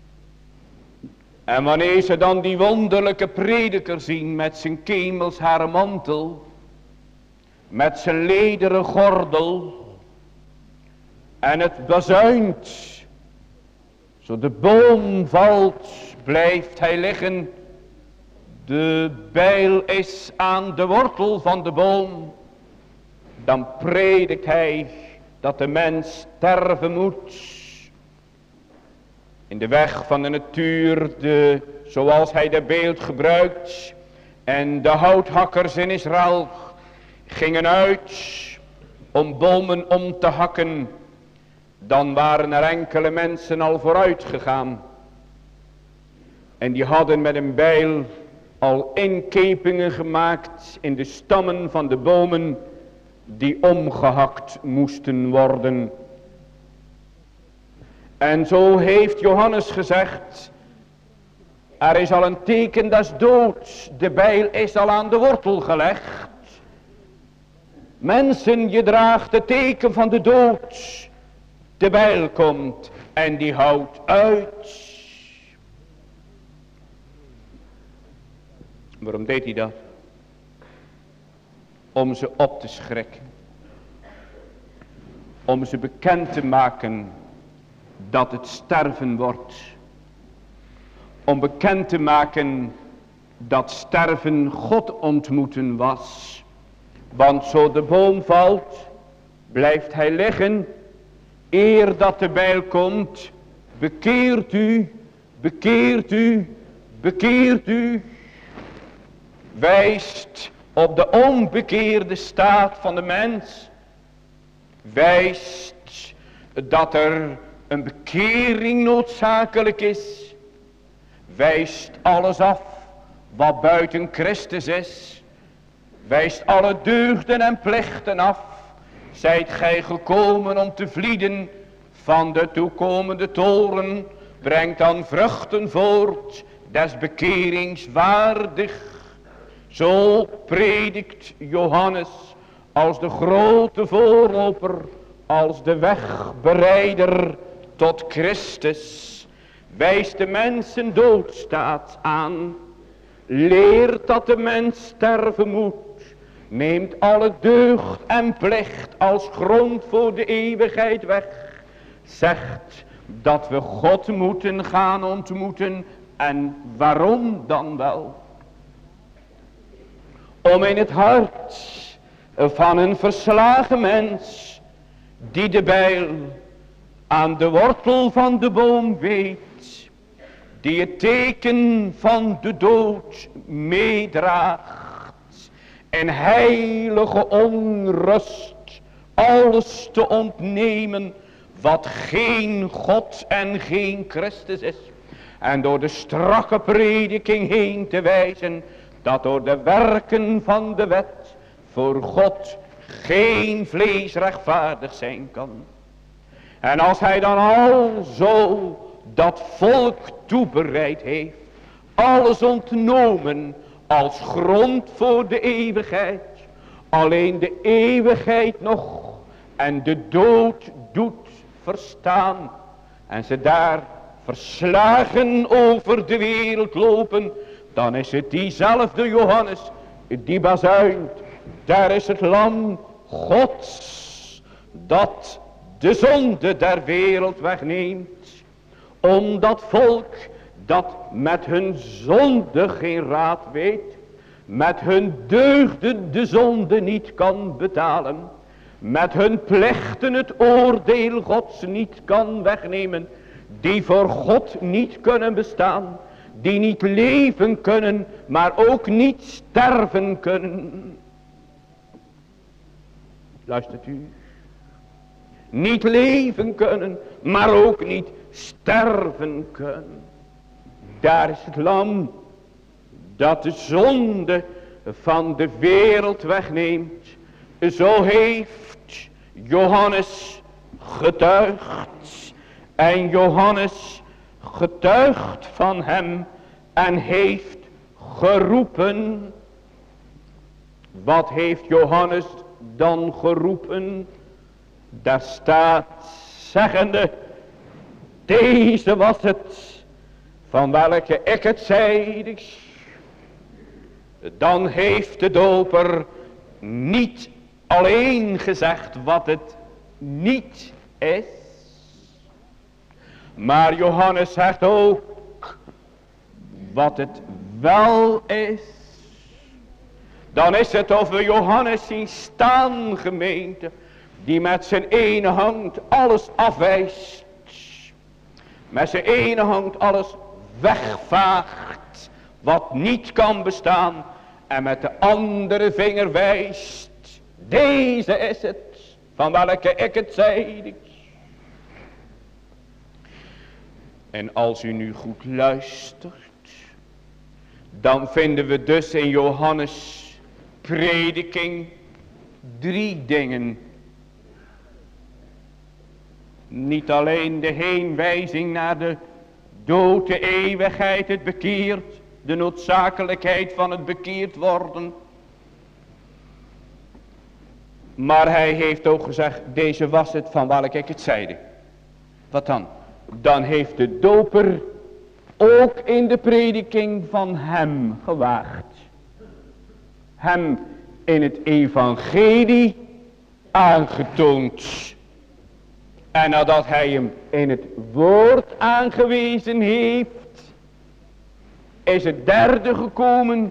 En wanneer ze dan die wonderlijke prediker zien met zijn kemelsharen mantel, met zijn lederen gordel, en het bazuint, zo de boom valt, blijft hij liggen. De bijl is aan de wortel van de boom. Dan predikt hij dat de mens sterven moet. In de weg van de natuur, de, zoals hij de beeld gebruikt. En de houthakkers in Israël gingen uit om bomen om te hakken. Dan waren er enkele mensen al vooruit gegaan. En die hadden met een bijl al inkepingen gemaakt in de stammen van de bomen die omgehakt moesten worden. En zo heeft Johannes gezegd, er is al een teken des doods, de bijl is al aan de wortel gelegd. Mensen, je draagt het teken van de dood. De bijl komt en die houdt uit. Waarom deed hij dat? Om ze op te schrikken. Om ze bekend te maken dat het sterven wordt. Om bekend te maken dat sterven God ontmoeten was. Want zo de boom valt, blijft hij liggen. Eer dat de bijl komt, bekeert u, bekeert u, bekeert u. Wijst op de onbekeerde staat van de mens. Wijst dat er een bekering noodzakelijk is. Wijst alles af wat buiten Christus is. Wijst alle deugden en plichten af. Zijt gij gekomen om te vlieden van de toekomende toren. Brengt dan vruchten voort des bekerings waardig. Zo predikt Johannes als de grote voorloper, als de wegbereider tot Christus, wijst de mensen doodstaat aan, leert dat de mens sterven moet, neemt alle deugd en plicht als grond voor de eeuwigheid weg, zegt dat we God moeten gaan ontmoeten. En waarom dan wel? Om in het hart van een verslagen mens, die de bijl aan de wortel van de boom weet, die het teken van de dood meedraagt, en heilige onrust alles te ontnemen wat geen God en geen Christus is, en door de strakke prediking heen te wijzen dat door de werken van de wet voor God geen vlees rechtvaardig zijn kan. En als hij dan al zo dat volk toebereid heeft, alles ontnomen als grond voor de eeuwigheid, alleen de eeuwigheid nog en de dood doet verstaan, en ze daar verslagen over de wereld lopen, dan is het diezelfde Johannes die bazuint: daar is het lam Gods dat de zonde der wereld wegneemt. Om dat volk dat met hun zonde geen raad weet, met hun deugden de zonde niet kan betalen, met hun plichten het oordeel Gods niet kan wegnemen, die voor God niet kunnen bestaan, die niet leven kunnen, maar ook niet sterven kunnen. Luistert u? Niet leven kunnen, maar ook niet sterven kunnen. Daar is het lam dat de zonde van de wereld wegneemt. Zo heeft Johannes getuigd. En Johannes getuigt van hem en heeft geroepen. Wat heeft Johannes dan geroepen? Daar staat zeggende: deze was het van welke ik het zeide. Dan heeft de doper niet alleen gezegd wat het niet is, maar Johannes zegt ook wat het wel is. Dan is het of we Johannes zien staan, gemeente, die met zijn ene hand alles afwijst, met zijn ene hand alles wegvaagt wat niet kan bestaan, en met de andere vinger wijst: deze is het van welke ik het zeide. En als u nu goed luistert, dan vinden we dus in Johannes' prediking drie dingen. Niet alleen de heenwijzing naar de dood, de eeuwigheid, het bekeerd, de noodzakelijkheid van het bekeerd worden. Maar hij heeft ook gezegd: deze was het van welke ik het zeide. Wat dan? Dan heeft de doper ook in de prediking van hem gewaagd. Hem in het evangelie aangetoond. En nadat hij hem in het woord aangewezen heeft, is het derde gekomen.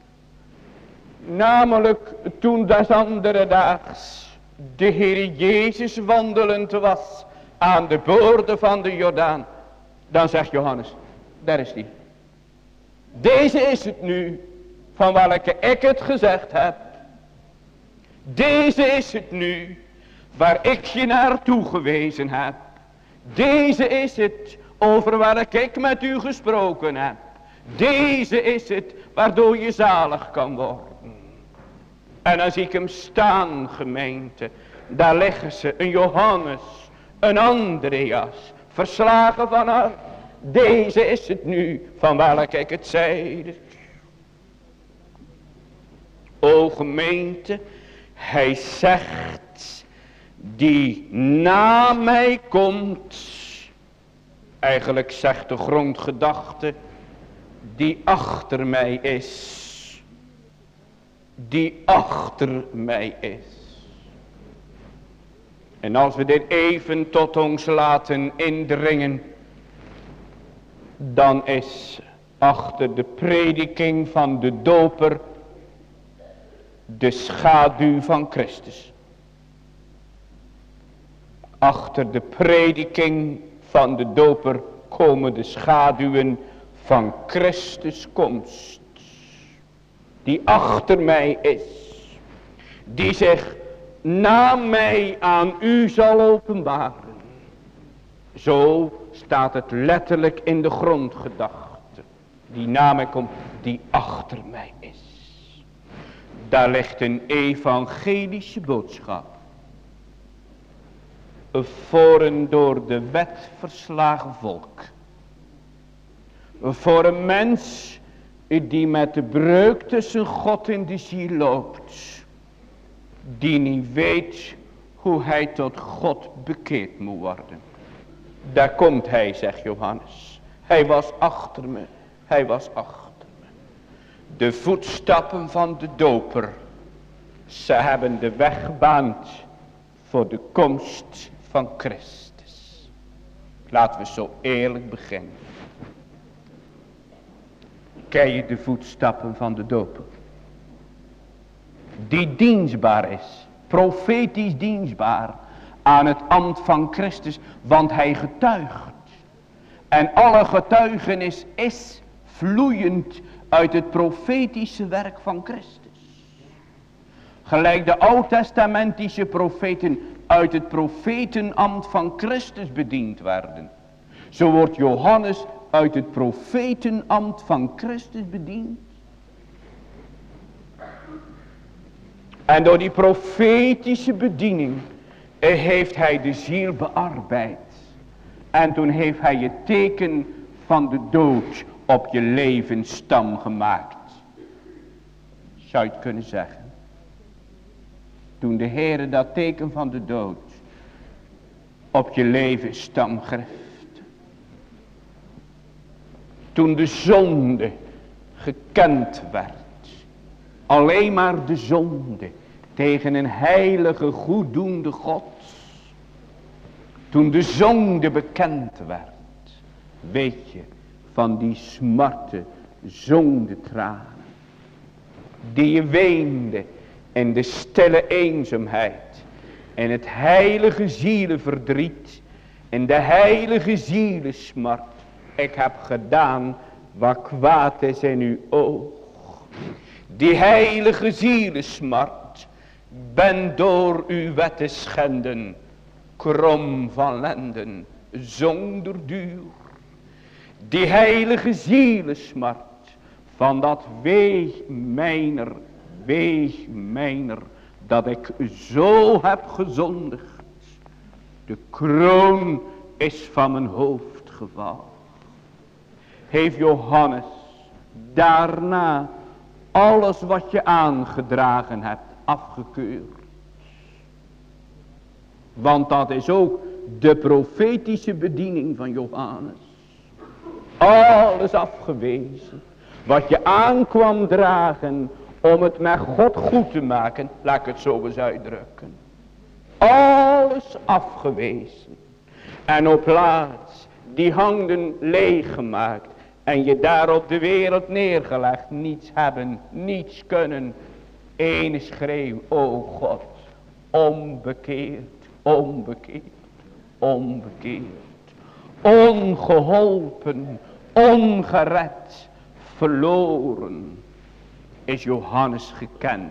Namelijk toen des andere daags de Heer Jezus wandelend was aan de boorden van de Jordaan. Dan zegt Johannes: daar is die. Deze is het nu van welke ik het gezegd heb. Deze is het nu waar ik je naartoe gewezen heb. Deze is het over welke ik met u gesproken heb. Deze is het waardoor je zalig kan worden. En dan zie ik hem staan, gemeente. Daar liggen ze, een Johannes, een Andreas, verslagen van hart. Deze is het nu van welke ik het zeide. O gemeente, hij zegt: die na mij komt, Eigenlijk zegt de grondgedachte die achter mij is. Die achter mij is. En als we dit even tot ons laten indringen, dan is achter de prediking van de doper de schaduw van Christus. Achter de prediking van de doper komen de schaduwen van Christus komst. Die achter mij is. Die zich na mij aan u zal openbaren. Zo staat het letterlijk in de grondgedachte. Die na mij komt, die achter mij is. Daar ligt een evangelische boodschap. Voor een door de wet verslagen volk. Voor een mens die met de breuk tussen God en de ziel loopt. Die niet weet hoe hij tot God bekeerd moet worden. Daar komt hij, zegt Johannes. Hij was achter me. Hij was achter me. De voetstappen van de doper. Ze hebben de weg gebaand voor de komst van Christus. Laten we zo eerlijk beginnen. Ken je de voetstappen van de doper? Die dienstbaar is. Profetisch dienstbaar. Aan het ambt van Christus. Want hij getuigt. En alle getuigenis is vloeiend uit het profetische werk van Christus. Gelijk de oud-testamentische profeten uit het profetenambt van Christus bediend werden. Zo wordt Johannes uit het profetenambt van Christus bediend. En door die profetische bediening heeft hij de ziel bearbeid. En toen heeft hij het teken van de dood op je levensstam gemaakt. Zou je het kunnen zeggen? Toen de Heere dat teken van de dood op je levensstam greft. Toen de zonde gekend werd. Alleen maar de zonde tegen een heilige goeddoende God. Toen de zonde bekend werd. Weet je van die smarte zondetranen. Die je weende in de stille eenzaamheid. In het heilige zielenverdriet. In de heilige zielensmart. Ik heb gedaan wat kwaad is in uw oog. Die heilige zielensmart. Ben door uw wet te schenden. Krom van lenden. Zonder duur. Die heilige zielensmart. Van dat weeg mijner. Weeg mijner. Dat ik zo heb gezondigd. De kroon is van mijn hoofd gevallen. Heeft Johannes daarna alles wat je aangedragen hebt afgekeurd. Want dat is ook de profetische bediening van Johannes. Alles afgewezen. Wat je aankwam dragen om het met God goed te maken. Laat ik het zo eens uitdrukken. Alles afgewezen. En op plaats die handen leeggemaakt. En je daar op de wereld neergelegd. Niets hebben, niets kunnen. Ene schreeuw, o God. Onbekeerd, onbekeerd, onbekeerd. Ongeholpen, ongered, verloren. Is Johannes gekend.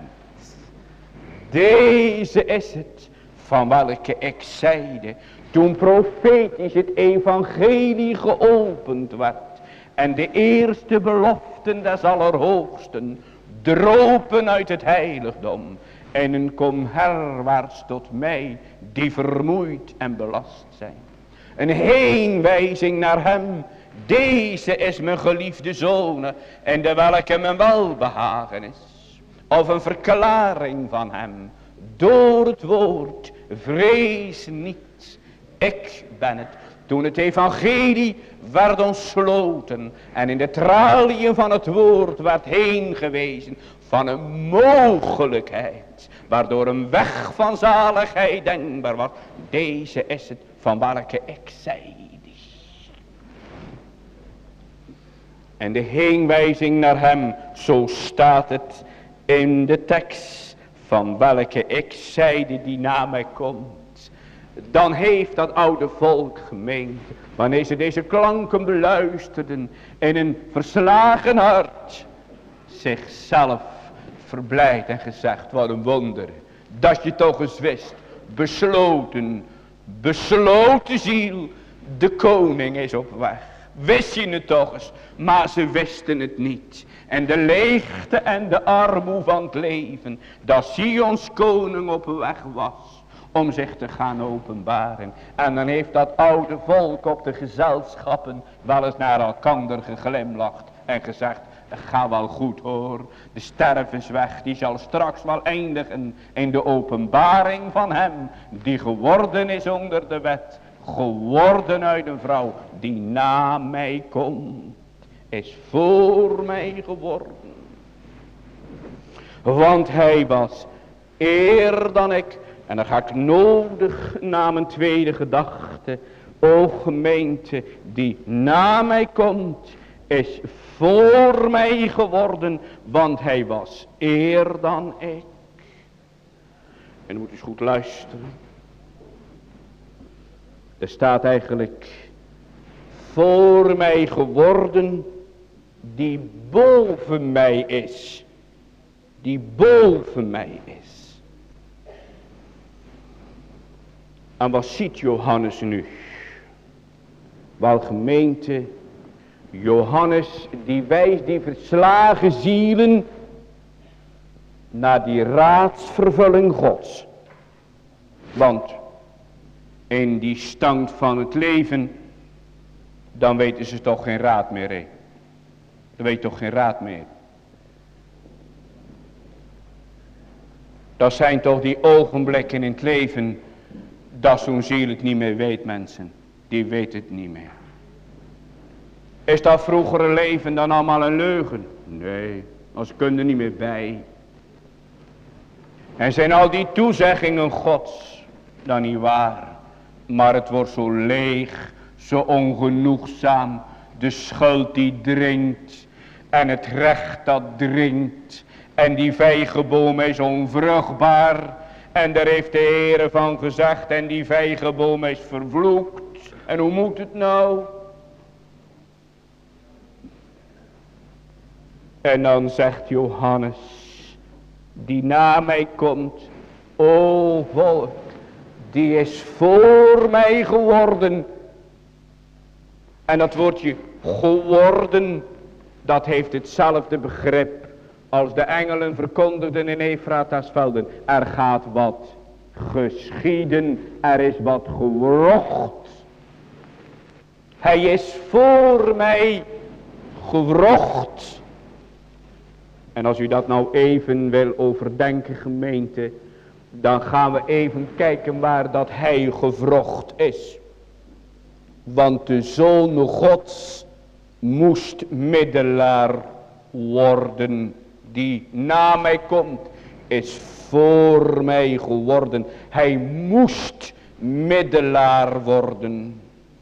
Deze is het van welke ik zeide. Toen profetisch het evangelie geopend werd. En de eerste beloften des Allerhoogsten dropen uit het heiligdom. En een kom herwaarts tot mij die vermoeid en belast zijn. Een heenwijzing naar hem. Deze is mijn geliefde zoon. En de welke mijn welbehagen is. Of een verklaring van hem. Door het woord. Vrees niet. Ik ben het. Toen het evangelie werd ontsloten en in de traliën van het woord werd heen gewezen van een mogelijkheid, waardoor een weg van zaligheid denkbaar was. Deze is het van welke ik zeide. En de heenwijzing naar hem, zo staat het in de tekst, van welke ik zeide die na mij komt. Dan heeft dat oude volk gemeend, wanneer ze deze klanken beluisterden, in een verslagen hart, zichzelf verblijd en gezegd, wat een wonder, dat je toch eens wist, besloten, besloten ziel, de koning is op weg. Wist je het toch eens, maar ze wisten het niet. En de leegte en de armoe van het leven, dat Sions koning op weg was om zich te gaan openbaren. En dan heeft dat oude volk op de gezelschappen wel eens naar elkander geglimlacht en gezegd, ga wel goed hoor, de stervensweg die zal straks wel eindigen in de openbaring van hem die geworden is onder de wet, geworden uit een vrouw die na mij komt, is voor mij geworden. Want hij was eer dan ik. En dan ga ik nodig naar mijn tweede gedachte. O gemeente, die na mij komt, is voor mij geworden, want hij was eer dan ik. En u moet eens goed luisteren. Er staat eigenlijk voor mij geworden, die boven mij is. Die boven mij is. En wat ziet Johannes nu? Wel gemeente, Johannes die wijst die verslagen zielen naar die raadsvervulling Gods. Want in die stand van het leven, dan weten ze toch geen raad meer. He. Dan weet je toch geen raad meer. Dat zijn toch die ogenblikken in het leven, dat zo'n ziel het niet meer weet, mensen. Die weet het niet meer. Is dat vroegere leven dan allemaal een leugen? Nee, als kunnen er niet meer bij. En zijn al die toezeggingen Gods dan niet waar? Maar het wordt zo leeg, zo ongenoegzaam. De schuld die dringt en het recht dat dringt. En die vijgenboom is onvruchtbaar. En daar heeft de Heere van gezegd, en die vijgenboom is vervloekt. En hoe moet het nou? En dan zegt Johannes, die na mij komt, o volk, die is voor mij geworden. En dat woordje geworden, dat heeft hetzelfde begrip als de engelen verkondigden in Efratasvelden. Er gaat wat geschieden, er is wat gewrocht. Hij is voor mij gewrocht. En als u dat nou even wil overdenken, gemeente, dan gaan we even kijken waar dat hij gewrocht is. Want de Zoon Gods moest middelaar worden. Die na mij komt, is voor mij geworden. Hij moest middelaar worden.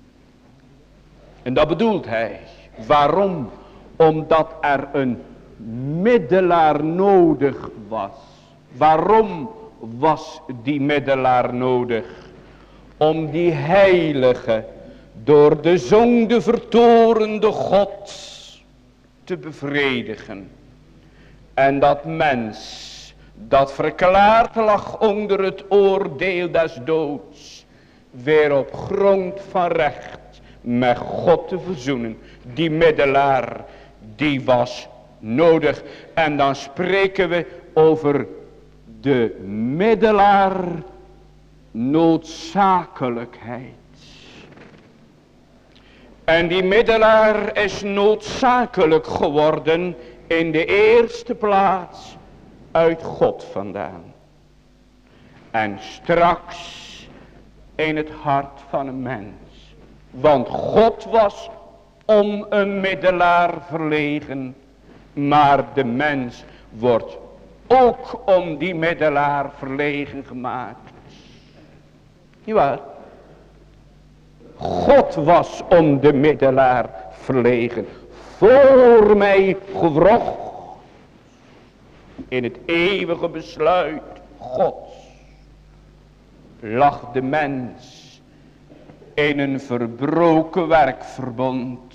En dat bedoelt hij. Waarom? Omdat er een middelaar nodig was. Waarom was die middelaar nodig? Om die heilige, door de zonde vertorende God te bevredigen. En dat mens, dat verklaard lag onder het oordeel des doods, weer op grond van recht met God te verzoenen. Die middelaar, die was nodig. En dan spreken we over de middelaar noodzakelijkheid. En die middelaar is noodzakelijk geworden in de eerste plaats uit God vandaan. En straks in het hart van een mens. Want God was om een middelaar verlegen, maar de mens wordt ook om die middelaar verlegen gemaakt. Nietwaar? God was om de middelaar verlegen, voor mij gewrocht, in het eeuwige besluit Gods lag de mens in een verbroken werkverbond.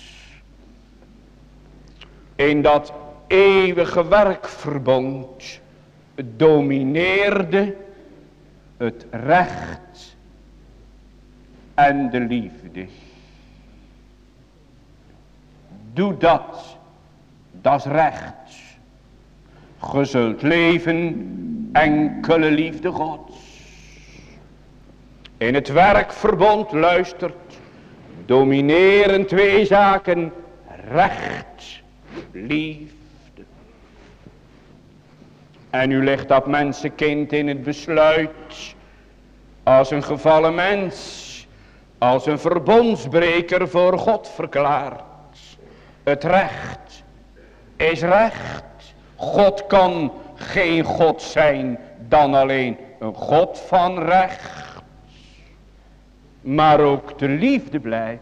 In dat eeuwige werkverbond domineerde het recht en de liefde. Doe dat, dat is recht. Ge zult leven enkele liefde Gods. In het werkverbond luistert, domineren twee zaken, recht, liefde. En u ligt dat mensenkind in het besluit, als een gevallen mens, als een verbondsbreker voor God verklaard. Het recht is recht. God kan geen God zijn dan alleen een God van recht. Maar ook de liefde blijft.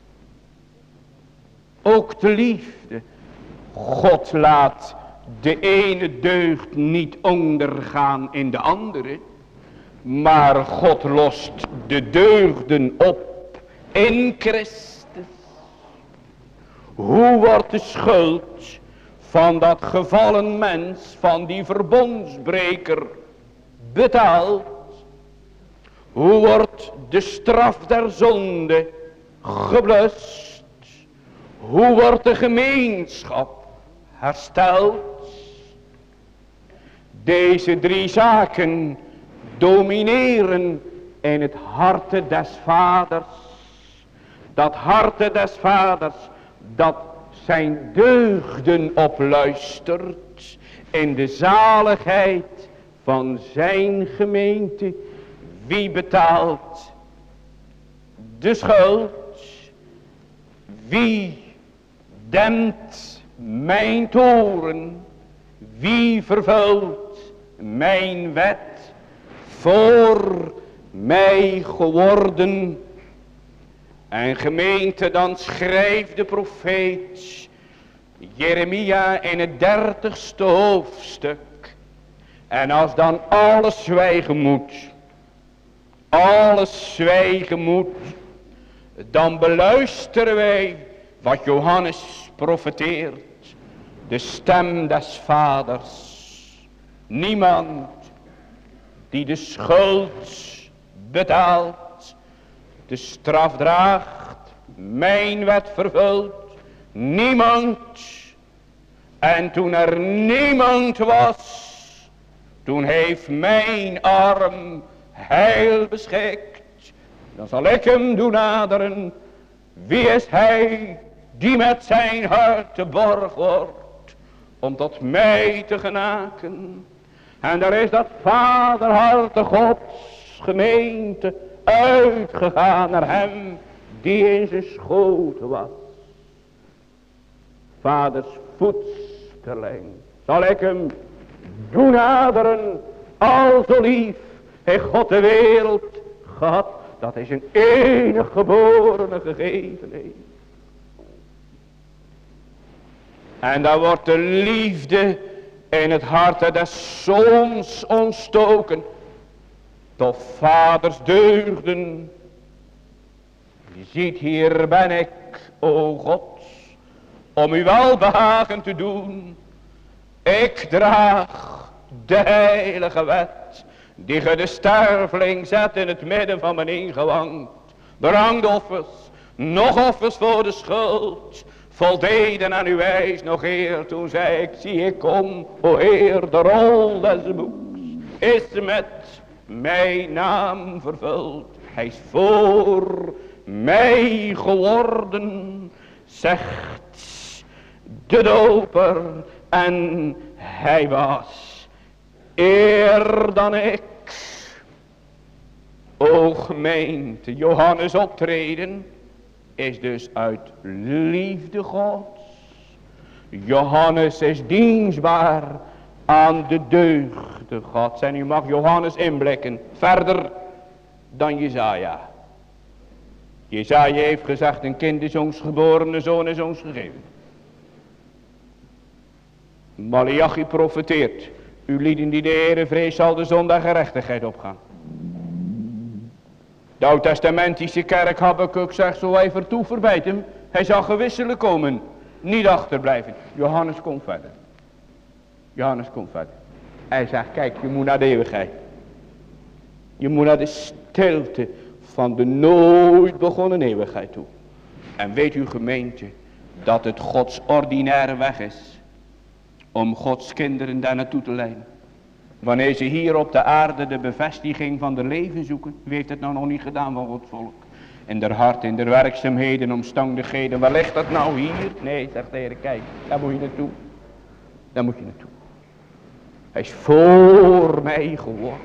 Ook de liefde. God laat de ene deugd niet ondergaan in de andere. Maar God lost de deugden op in Christus. Hoe wordt de schuld van dat gevallen mens, van die verbondsbreker, betaald? Hoe wordt de straf der zonde geblust? Hoe wordt de gemeenschap hersteld? Deze drie zaken domineren in het harte des vaders. Dat harte des vaders dat zijn deugden opluistert in de zaligheid van zijn gemeente. Wie betaalt de schuld? Wie dempt mijn toren? Wie vervult mijn wet? Voor mij geworden. En gemeente, dan schrijft de profeet Jeremia in het dertigste hoofdstuk. En als dan alles zwijgen moet, alles zwijgen moet, dan beluisteren wij wat Johannes profeteert. De stem des vaders. Niemand die de schuld betaalt, de straf draagt, mijn wet vervult. Niemand. En toen er niemand was, toen heeft mijn arm heil beschikt. Dan zal ik hem doen naderen. Wie is hij die met zijn hart te borg wordt, om tot mij te genaken? En daar is dat vaderharte Gods gemeente uitgegaan naar hem die in zijn schoot was. Vaders voedsterling zal ik hem doen naderen. Al zo lief heeft God de wereld gehad, dat is een enig geborene gegeven heeft. En daar wordt de liefde in het hart des zoons ontstoken, tot vaders deugden. Je ziet, hier ben ik, o God, om u welbehagen te doen. Ik draag de heilige wet, die ge de sterveling zet in het midden van mijn ingewand. Brandoffers, nog offers voor de schuld, voldeden aan uw wijs nog eer. Toen zei ik, zie ik kom, o Heer, de rol des boeks is met mijn naam vervuld. Hij is voor mij geworden, zegt de doper, en hij was eer dan ik. O gemeente, Johannes optreden is dus uit liefde Gods. Johannes is dienstbaar aan de deugde Gods. En u mag Johannes inblikken verder dan Jesaja. Jesaja heeft gezegd, een kind is ons geboren, een zoon is ons gegeven. Malachi profeteert, u lieden die de Heere vrees, zal de zon der gerechtigheid opgaan. De oud-testamentische kerk Habakuk zegt, zo hij vertoe verbijt hem, hij zal gewisselijk komen, niet achterblijven. Johannes komt verder. Johannes komt verder. Hij zegt, kijk, je moet naar de eeuwigheid. Je moet naar de stilte van de nooit begonnen eeuwigheid toe. En weet u gemeente, dat het Gods ordinaire weg is om Gods kinderen daar naartoe te leiden. Wanneer ze hier op de aarde de bevestiging van de leven zoeken. Wie heeft het nou nog niet gedaan van Gods volk? In der hart, in der werkzaamheden, omstandigheden. Waar ligt dat nou hier? Nee, zegt de Heer, kijk, daar moet je naartoe. Daar moet je naartoe. Hij is voor mij geworden.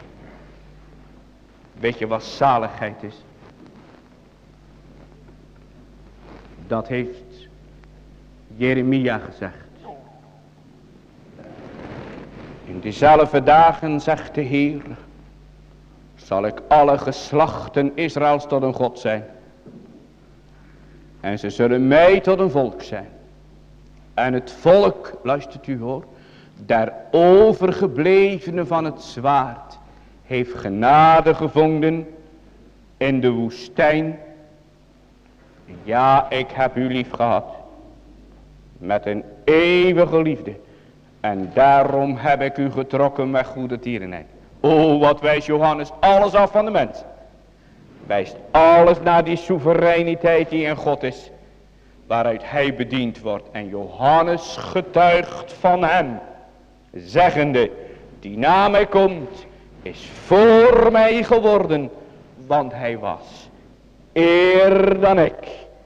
Weet je wat zaligheid is? Dat heeft Jeremia gezegd. In dezelfde dagen, zegt de Heer, zal ik alle geslachten Israëls tot een God zijn. En ze zullen mij tot een volk zijn. En het volk, luistert u hoor, der overgeblevenen van het zwaard, heeft genade gevonden in de woestijn. Ja, ik heb u lief gehad met een eeuwige liefde. En daarom heb ik u getrokken met goede tierenheid. O, wat wijst Johannes alles af van de mens. Wijst alles naar die soevereiniteit die in God is. Waaruit hij bediend wordt. En Johannes getuigt van hem. Zeggende, die na mij komt, is voor mij geworden. Want hij was eer dan ik.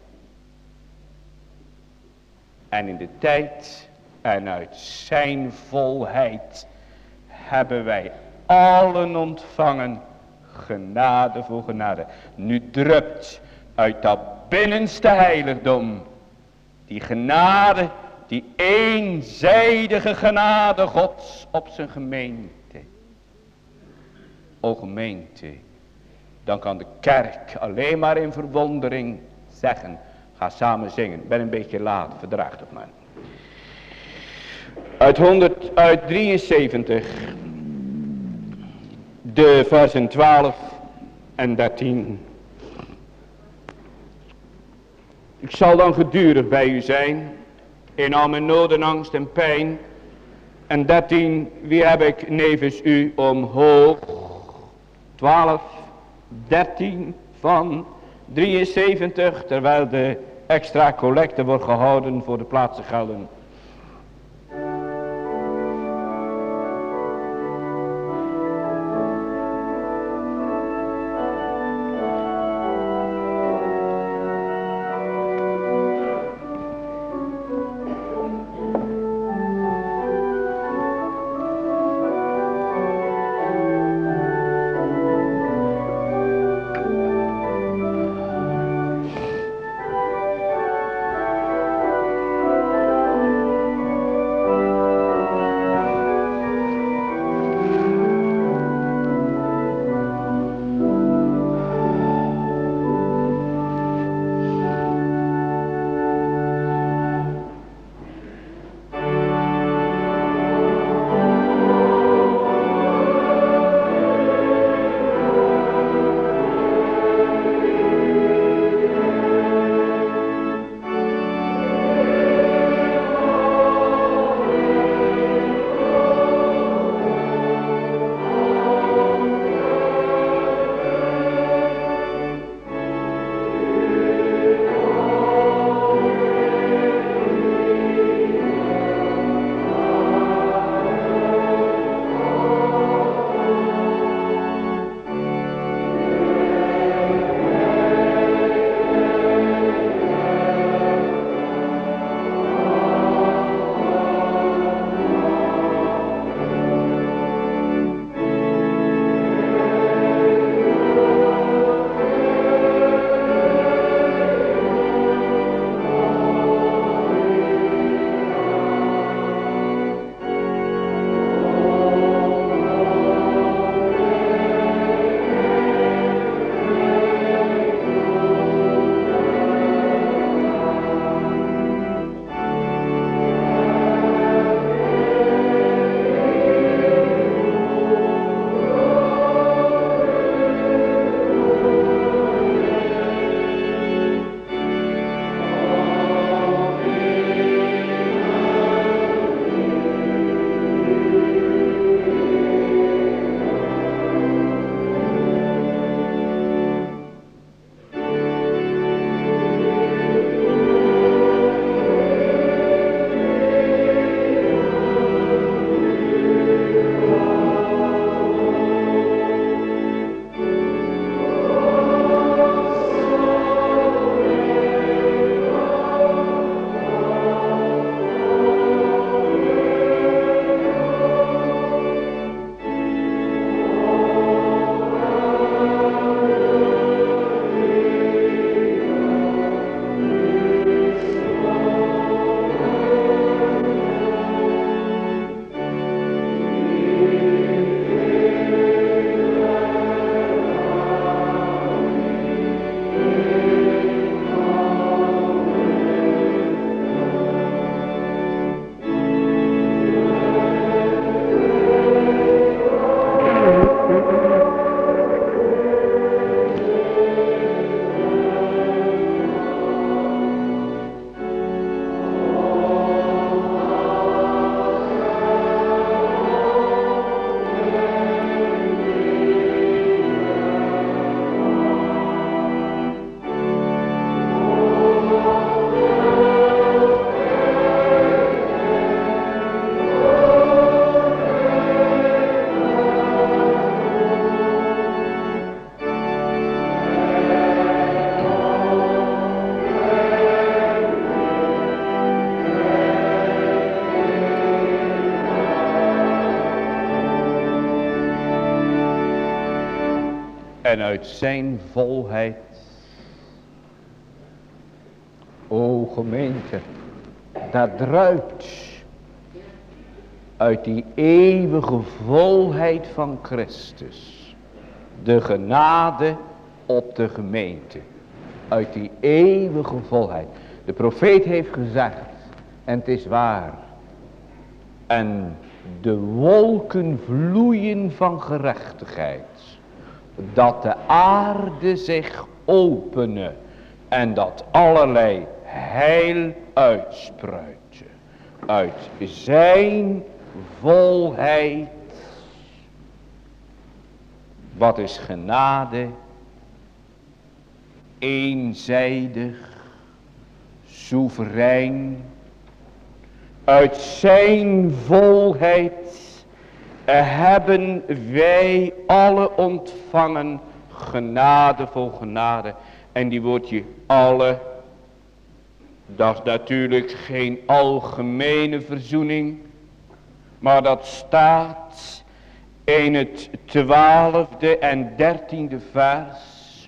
En in de tijd en uit zijn volheid hebben wij allen ontvangen genade voor genade. Nu drupt uit dat binnenste heiligdom die genade, die eenzijdige genade Gods op zijn gemeente. O gemeente, dan kan de kerk alleen maar in verwondering zeggen, ga samen zingen. Ik ben een beetje laat, verdraagt het maar. Uit honderd, uit drieënzeventig, de versen twaalf en dertien. Ik zal dan gedurig bij u zijn, in al mijn nood en angst en pijn. En dertien, wie heb ik nevens u omhoog? twaalf, dertien van drieënzeventig, terwijl de extra collecte wordt gehouden voor de plaatsgelden. en uit zijn volheid. O gemeente, daar druipt uit die eeuwige volheid van Christus de genade op de gemeente. Uit die eeuwige volheid. De profeet heeft gezegd, en het is waar, en de wolken vloeien van gerechtigheid, dat de aarde zich opene en dat allerlei heil uitspruiten uit zijn volheid. Wat is genade? Eenzijdig, soeverein, uit zijn volheid hebben wij alle ontvangen genade voor genade. En die woordje alle, dat is natuurlijk geen algemene verzoening, maar dat staat in het twaalfde en dertiende vers.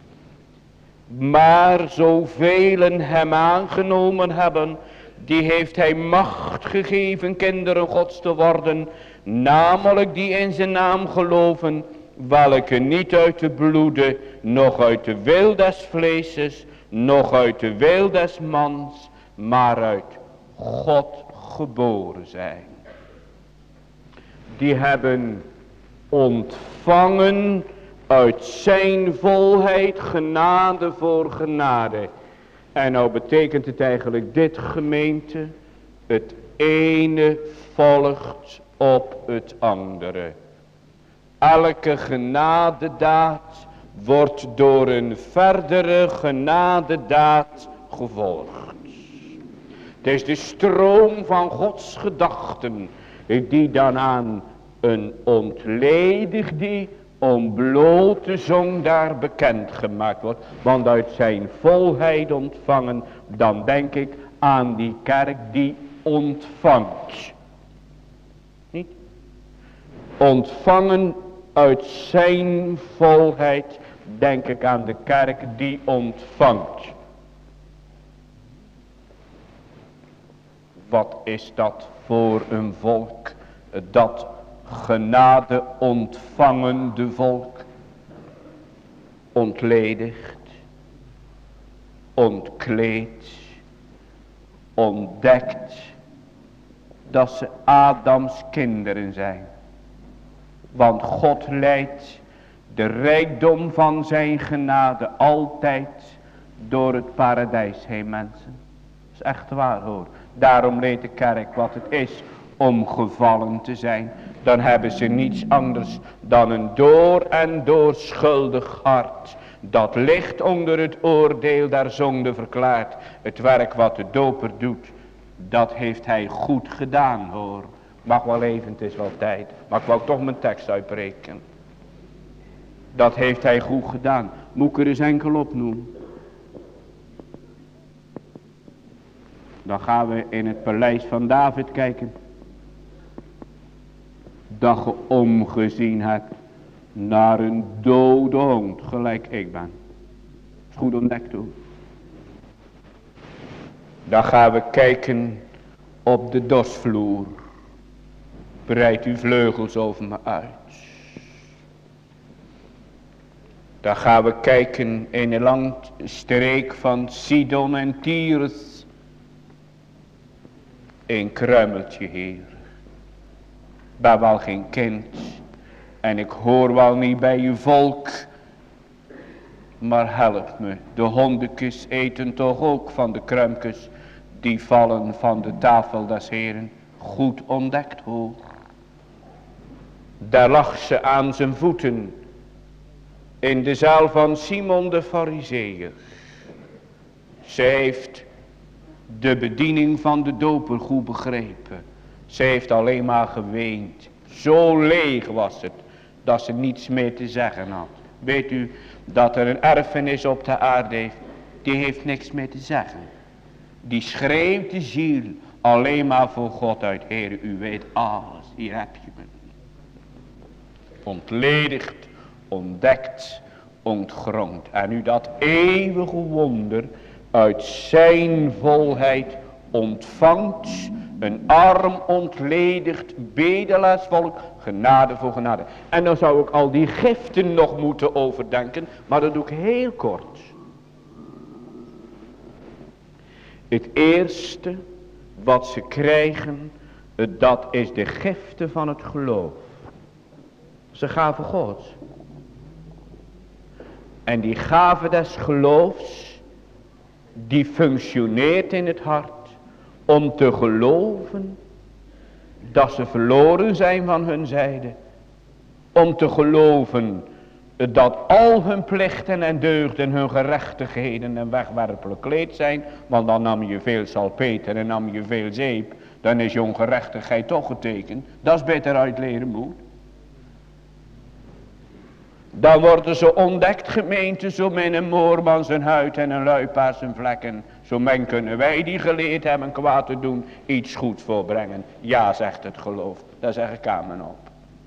Maar zoveel hem aangenomen hebben, die heeft hij macht gegeven kinderen Gods te worden, namelijk die in zijn naam geloven, welke niet uit de bloede, noch uit de wil des vleeses, noch uit de wil des mans, maar uit God geboren zijn. Die hebben ontvangen uit zijn volheid genade voor genade. En nou betekent het eigenlijk dit, gemeente, het ene volgt op het andere. Elke genadedaad wordt door een verdere genadedaad gevolgd. Het is de stroom van Gods gedachten die dan aan een ontledigde, ontblote zondaar bekend gemaakt wordt. Want uit zijn volheid ontvangen, dan denk ik aan die kerk die ontvangt. Niet? Ontvangen uit zijn volheid, denk ik aan de kerk die ontvangt. Wat is dat voor een volk, dat genade ontvangende volk? Ontledigd, ontkleed, ontdekt dat ze Adams kinderen zijn. Want God leidt de rijkdom van zijn genade altijd door het paradijs heen, mensen. Dat is echt waar, hoor. Daarom leert de kerk wat het is om gevallen te zijn. Dan hebben ze niets anders dan een door en door schuldig hart, dat ligt onder het oordeel der zonde verklaart. Het werk wat de doper doet, dat heeft hij goed gedaan, hoor. Mag wel even, het is wel tijd. Maar ik wou toch mijn tekst uitbreken. Dat heeft hij goed gedaan. Moet ik er eens enkel opnoemen. Dan gaan we in het paleis van David kijken. Dat je omgezien hebt naar een dode hond, gelijk ik ben. Is goed ontdekt, hoor. Dan gaan we kijken op de dorsvloer. Breid uw vleugels over me uit. Dan gaan we kijken in een landstreek van Sidon en Tyrus. Een kruimeltje, Heer. Ben wel geen kind. En ik hoor wel niet bij uw volk. Maar help me. De hondekes eten toch ook van de kruimkes. Die vallen van de tafel des Heeren. Goed ontdekt, hoor. Daar lag ze aan zijn voeten. In de zaal van Simon de Farizeeër. Ze heeft de bediening van de doper goed begrepen. Ze heeft alleen maar geweend. Zo leeg was het, dat ze niets meer te zeggen had. Weet u, dat er een erfenis op de aarde heeft, die heeft niks meer te zeggen. Die schreeuwt de ziel alleen maar voor God uit. Heer, u weet alles, hier heb je me. Ontledigd, ontdekt, ontgrondt. En u dat eeuwige wonder uit zijn volheid ontvangt. Een arm ontledigd bedelaarsvolk, genade voor genade. En dan zou ik al die giften nog moeten overdenken, maar dat doe ik heel kort. Het eerste wat ze krijgen, dat is de gifte van het geloof. Ze gaven God. En die gave des geloofs, die functioneert in het hart om te geloven dat ze verloren zijn van hun zijde. Om te geloven dat al hun plichten en deugden, hun gerechtigheden en wegwerpelijk kleed zijn. Want dan nam je veel salpeter en nam je veel zeep, dan is je ongerechtigheid toch getekend. Dat is beter uitleren moet. Dan worden ze ontdekt gemeente, zo men een moorman zijn huid en een luipaard zijn vlekken. Zo men kunnen wij die geleerd hebben kwaad te doen, iets goed voorbrengen. Ja, zegt het geloof, daar zeg ik amen op.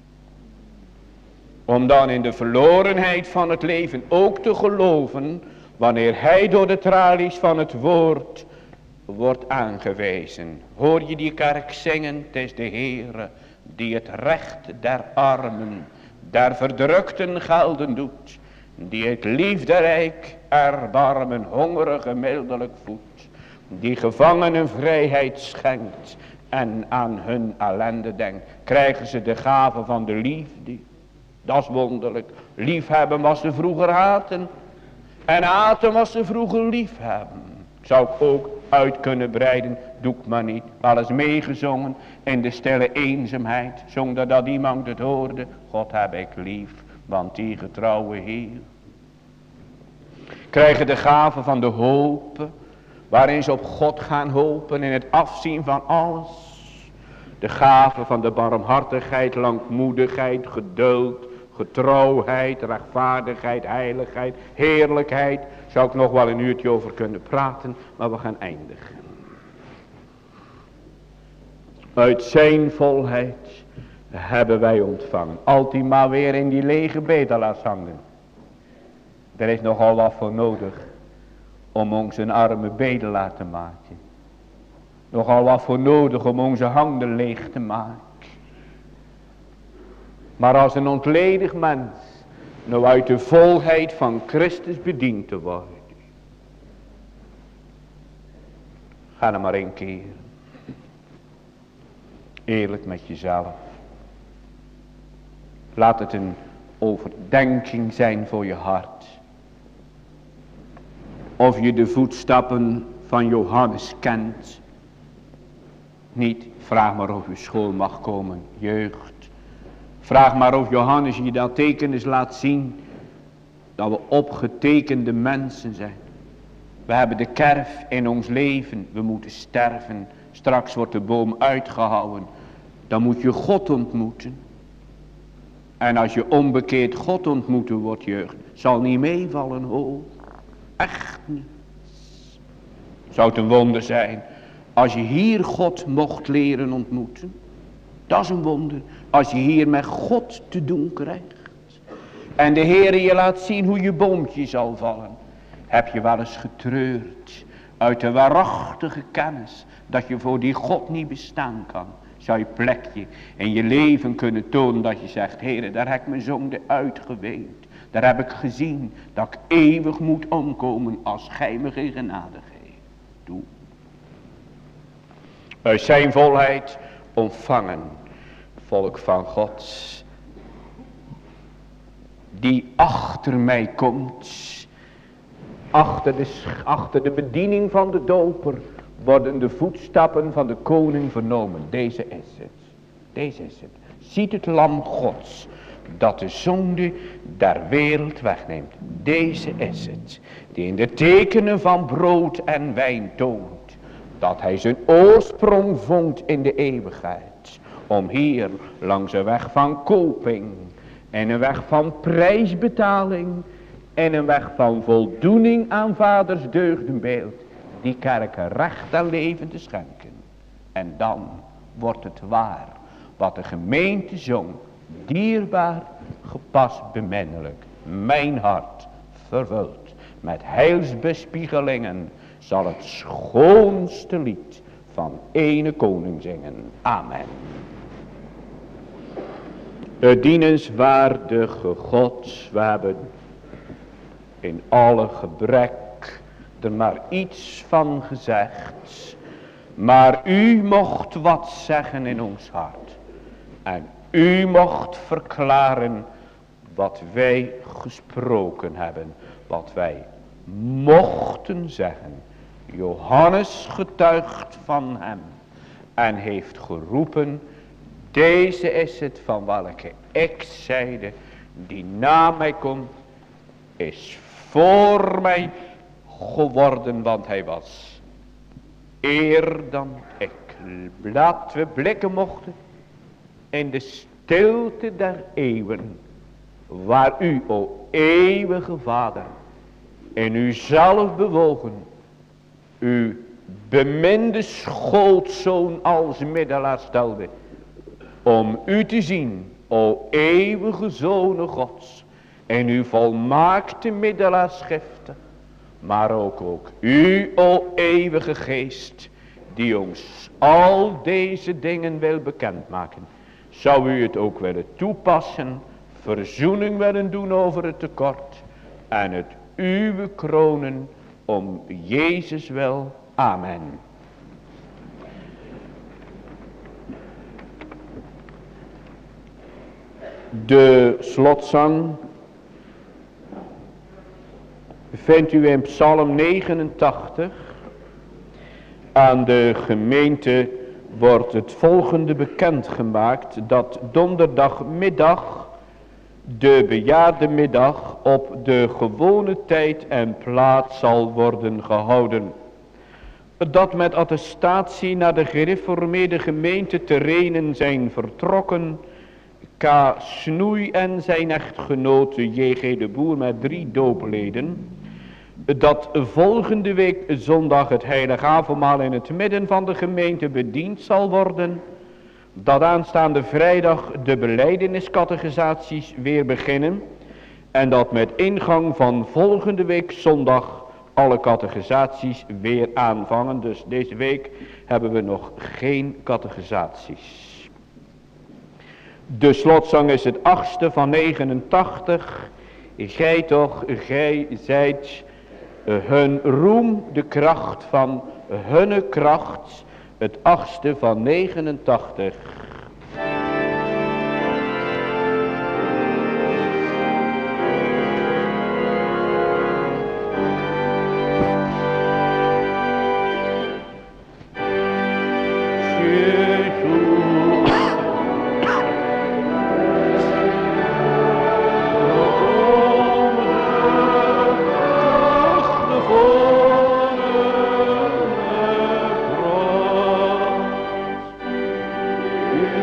Om dan in de verlorenheid van het leven ook te geloven, wanneer hij door de tralies van het woord wordt aangewezen. Hoor je die kerk zingen, het is de Heere die het recht der armen, der verdrukten gelden doet, die het liefderijk erbarmen hongerige mildelijk voedt, die gevangenen vrijheid schenkt en aan hun ellende denkt. Krijgen ze de gave van de liefde. Dat is wonderlijk. Liefhebben was ze vroeger haten. En haten was ze vroeger liefhebben. Zou ik ook uit kunnen breiden. Doe ik maar niet. Wel eens meegezongen in de stille eenzaamheid. Zonder dat iemand het hoorde. God heb ik lief. Want die getrouwe Heer. Krijgen de gave van de hoop. Waarin ze op God gaan hopen. In het afzien van alles. De gave van de barmhartigheid, langmoedigheid, geduld, getrouwheid, rechtvaardigheid, heiligheid, heerlijkheid. Zou ik nog wel een uurtje over kunnen praten, maar we gaan eindigen. Uit zijn volheid hebben wij ontvangen. Altijd maar weer in die lege bedelaars hangen. Er is nogal wat voor nodig om ons een arme bedelaar te maken. Nogal wat voor nodig om onze handen leeg te maken. Maar als een ontledig mens nou uit de volheid van Christus bediend te worden. Ga er maar een keer. Eerlijk met jezelf. Laat het een overdenking zijn voor je hart. Of je de voetstappen van Johannes kent. Niet, vraag maar of je school mag komen, jeugd. Vraag maar of Johannes je dat teken eens laat zien. Dat we opgetekende mensen zijn. We hebben de kerf in ons leven. We moeten sterven. Straks wordt de boom uitgehouwen. Dan moet je God ontmoeten. En als je onbekeerd God ontmoeten wordt, jeugd. Zal niet meevallen, hoor. Echt niet. Zou het een wonder zijn. Als je hier God mocht leren ontmoeten. Dat is een wonder. Als je hier met God te doen krijgt. En de Heere je laat zien hoe je boompje zal vallen. Heb je wel eens getreurd. Uit de waarachtige kennis. Dat je voor die God niet bestaan kan. Zou je plekje in je leven kunnen tonen. Dat je zegt. Heere, daar heb ik mijn zonde uitgeweend. Daar heb ik gezien. Dat ik eeuwig moet omkomen. Als gij me geen genade geeft. Doe. Uit zijn volheid ontvangen. Volk van God. Die achter mij komt. Achter de, achter de bediening van de doper. Worden de voetstappen van de koning vernomen. Deze is het. Deze is het. Ziet het lam Gods. Dat de zonde der wereld wegneemt. Deze is het. Die in de tekenen van brood en wijn toont. Dat hij zijn oorsprong vond in de eeuwigheid. Om hier langs een weg van koping. En een weg van prijsbetaling. En een weg van voldoening aan vaders deugdenbeeld. Die kerken recht en leven te schenken. En dan wordt het waar. Wat de gemeente zong. Dierbaar, gepast, beminnelijk. Mijn hart vervuld met heilsbespiegelingen, zal het schoonste lied van ene koning zingen. Amen. Het dienenswaardige God, we hebben in alle gebrek er maar iets van gezegd, maar u mocht wat zeggen in ons hart. En u mocht verklaren wat wij gesproken hebben, wat wij mochten zeggen. Johannes getuigt van hem en heeft geroepen, deze is het van welke ik zeide, die na mij komt, is voor mij geworden, want hij was eer dan ik. Laten we blikken mochten in de stilte der eeuwen, waar u, o eeuwige Vader, in uzelf bewogen, uw beminde schootzoon als middelaar stelde, om u te zien, o eeuwige Zoon Gods, in uw volmaakte middelaarschriften, maar ook, ook u, o eeuwige Geest, die ons al deze dingen wil bekendmaken. Zou u het ook willen toepassen, verzoening willen doen over het tekort en het uwe kronen om Jezus wil. Amen. De slotzang vindt u in Psalm negenentachtig. Aan de gemeente wordt het volgende bekendgemaakt, dat donderdagmiddag de bejaardenmiddag op de gewone tijd en plaats zal worden gehouden. Dat met attestatie naar de gereformeerde gemeente te Renen zijn vertrokken K. Snoei en zijn echtgenote J G de Boer met drie doopleden. Dat volgende week zondag het heilige avondmaal in het midden van de gemeente bediend zal worden. Dat aanstaande vrijdag de belijdeniscatechisaties weer beginnen. En dat met ingang van volgende week zondag alle catechisaties weer aanvangen. Dus deze week hebben we nog geen catechisaties. De slotzang is het achtste van negenentachtig. Gij toch, gij zijt hun roem, de kracht van hunne kracht. Het achtste van negenentachtig. U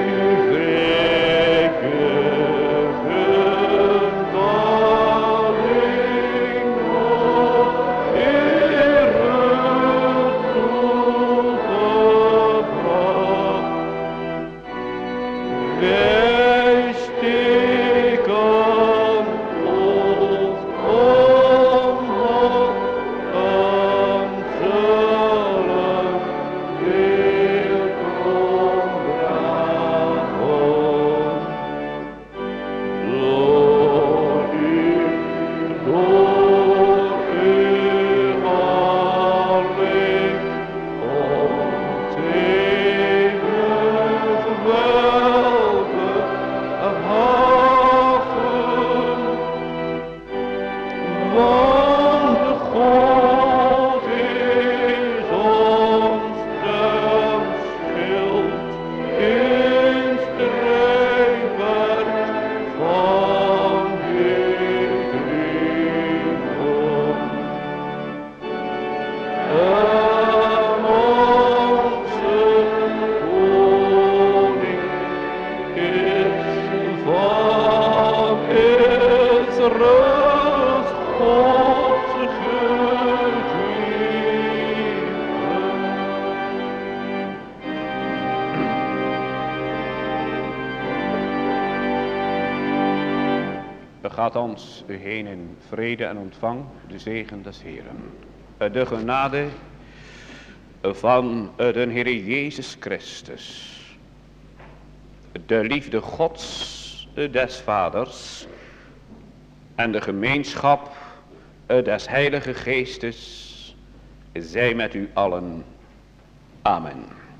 Gaat ons u heen in vrede en ontvang de zegen des Heeren. De genade van de Heer Jezus Christus. De liefde Gods des Vaders. En de gemeenschap des Heilige Geestes. Zij met u allen. Amen.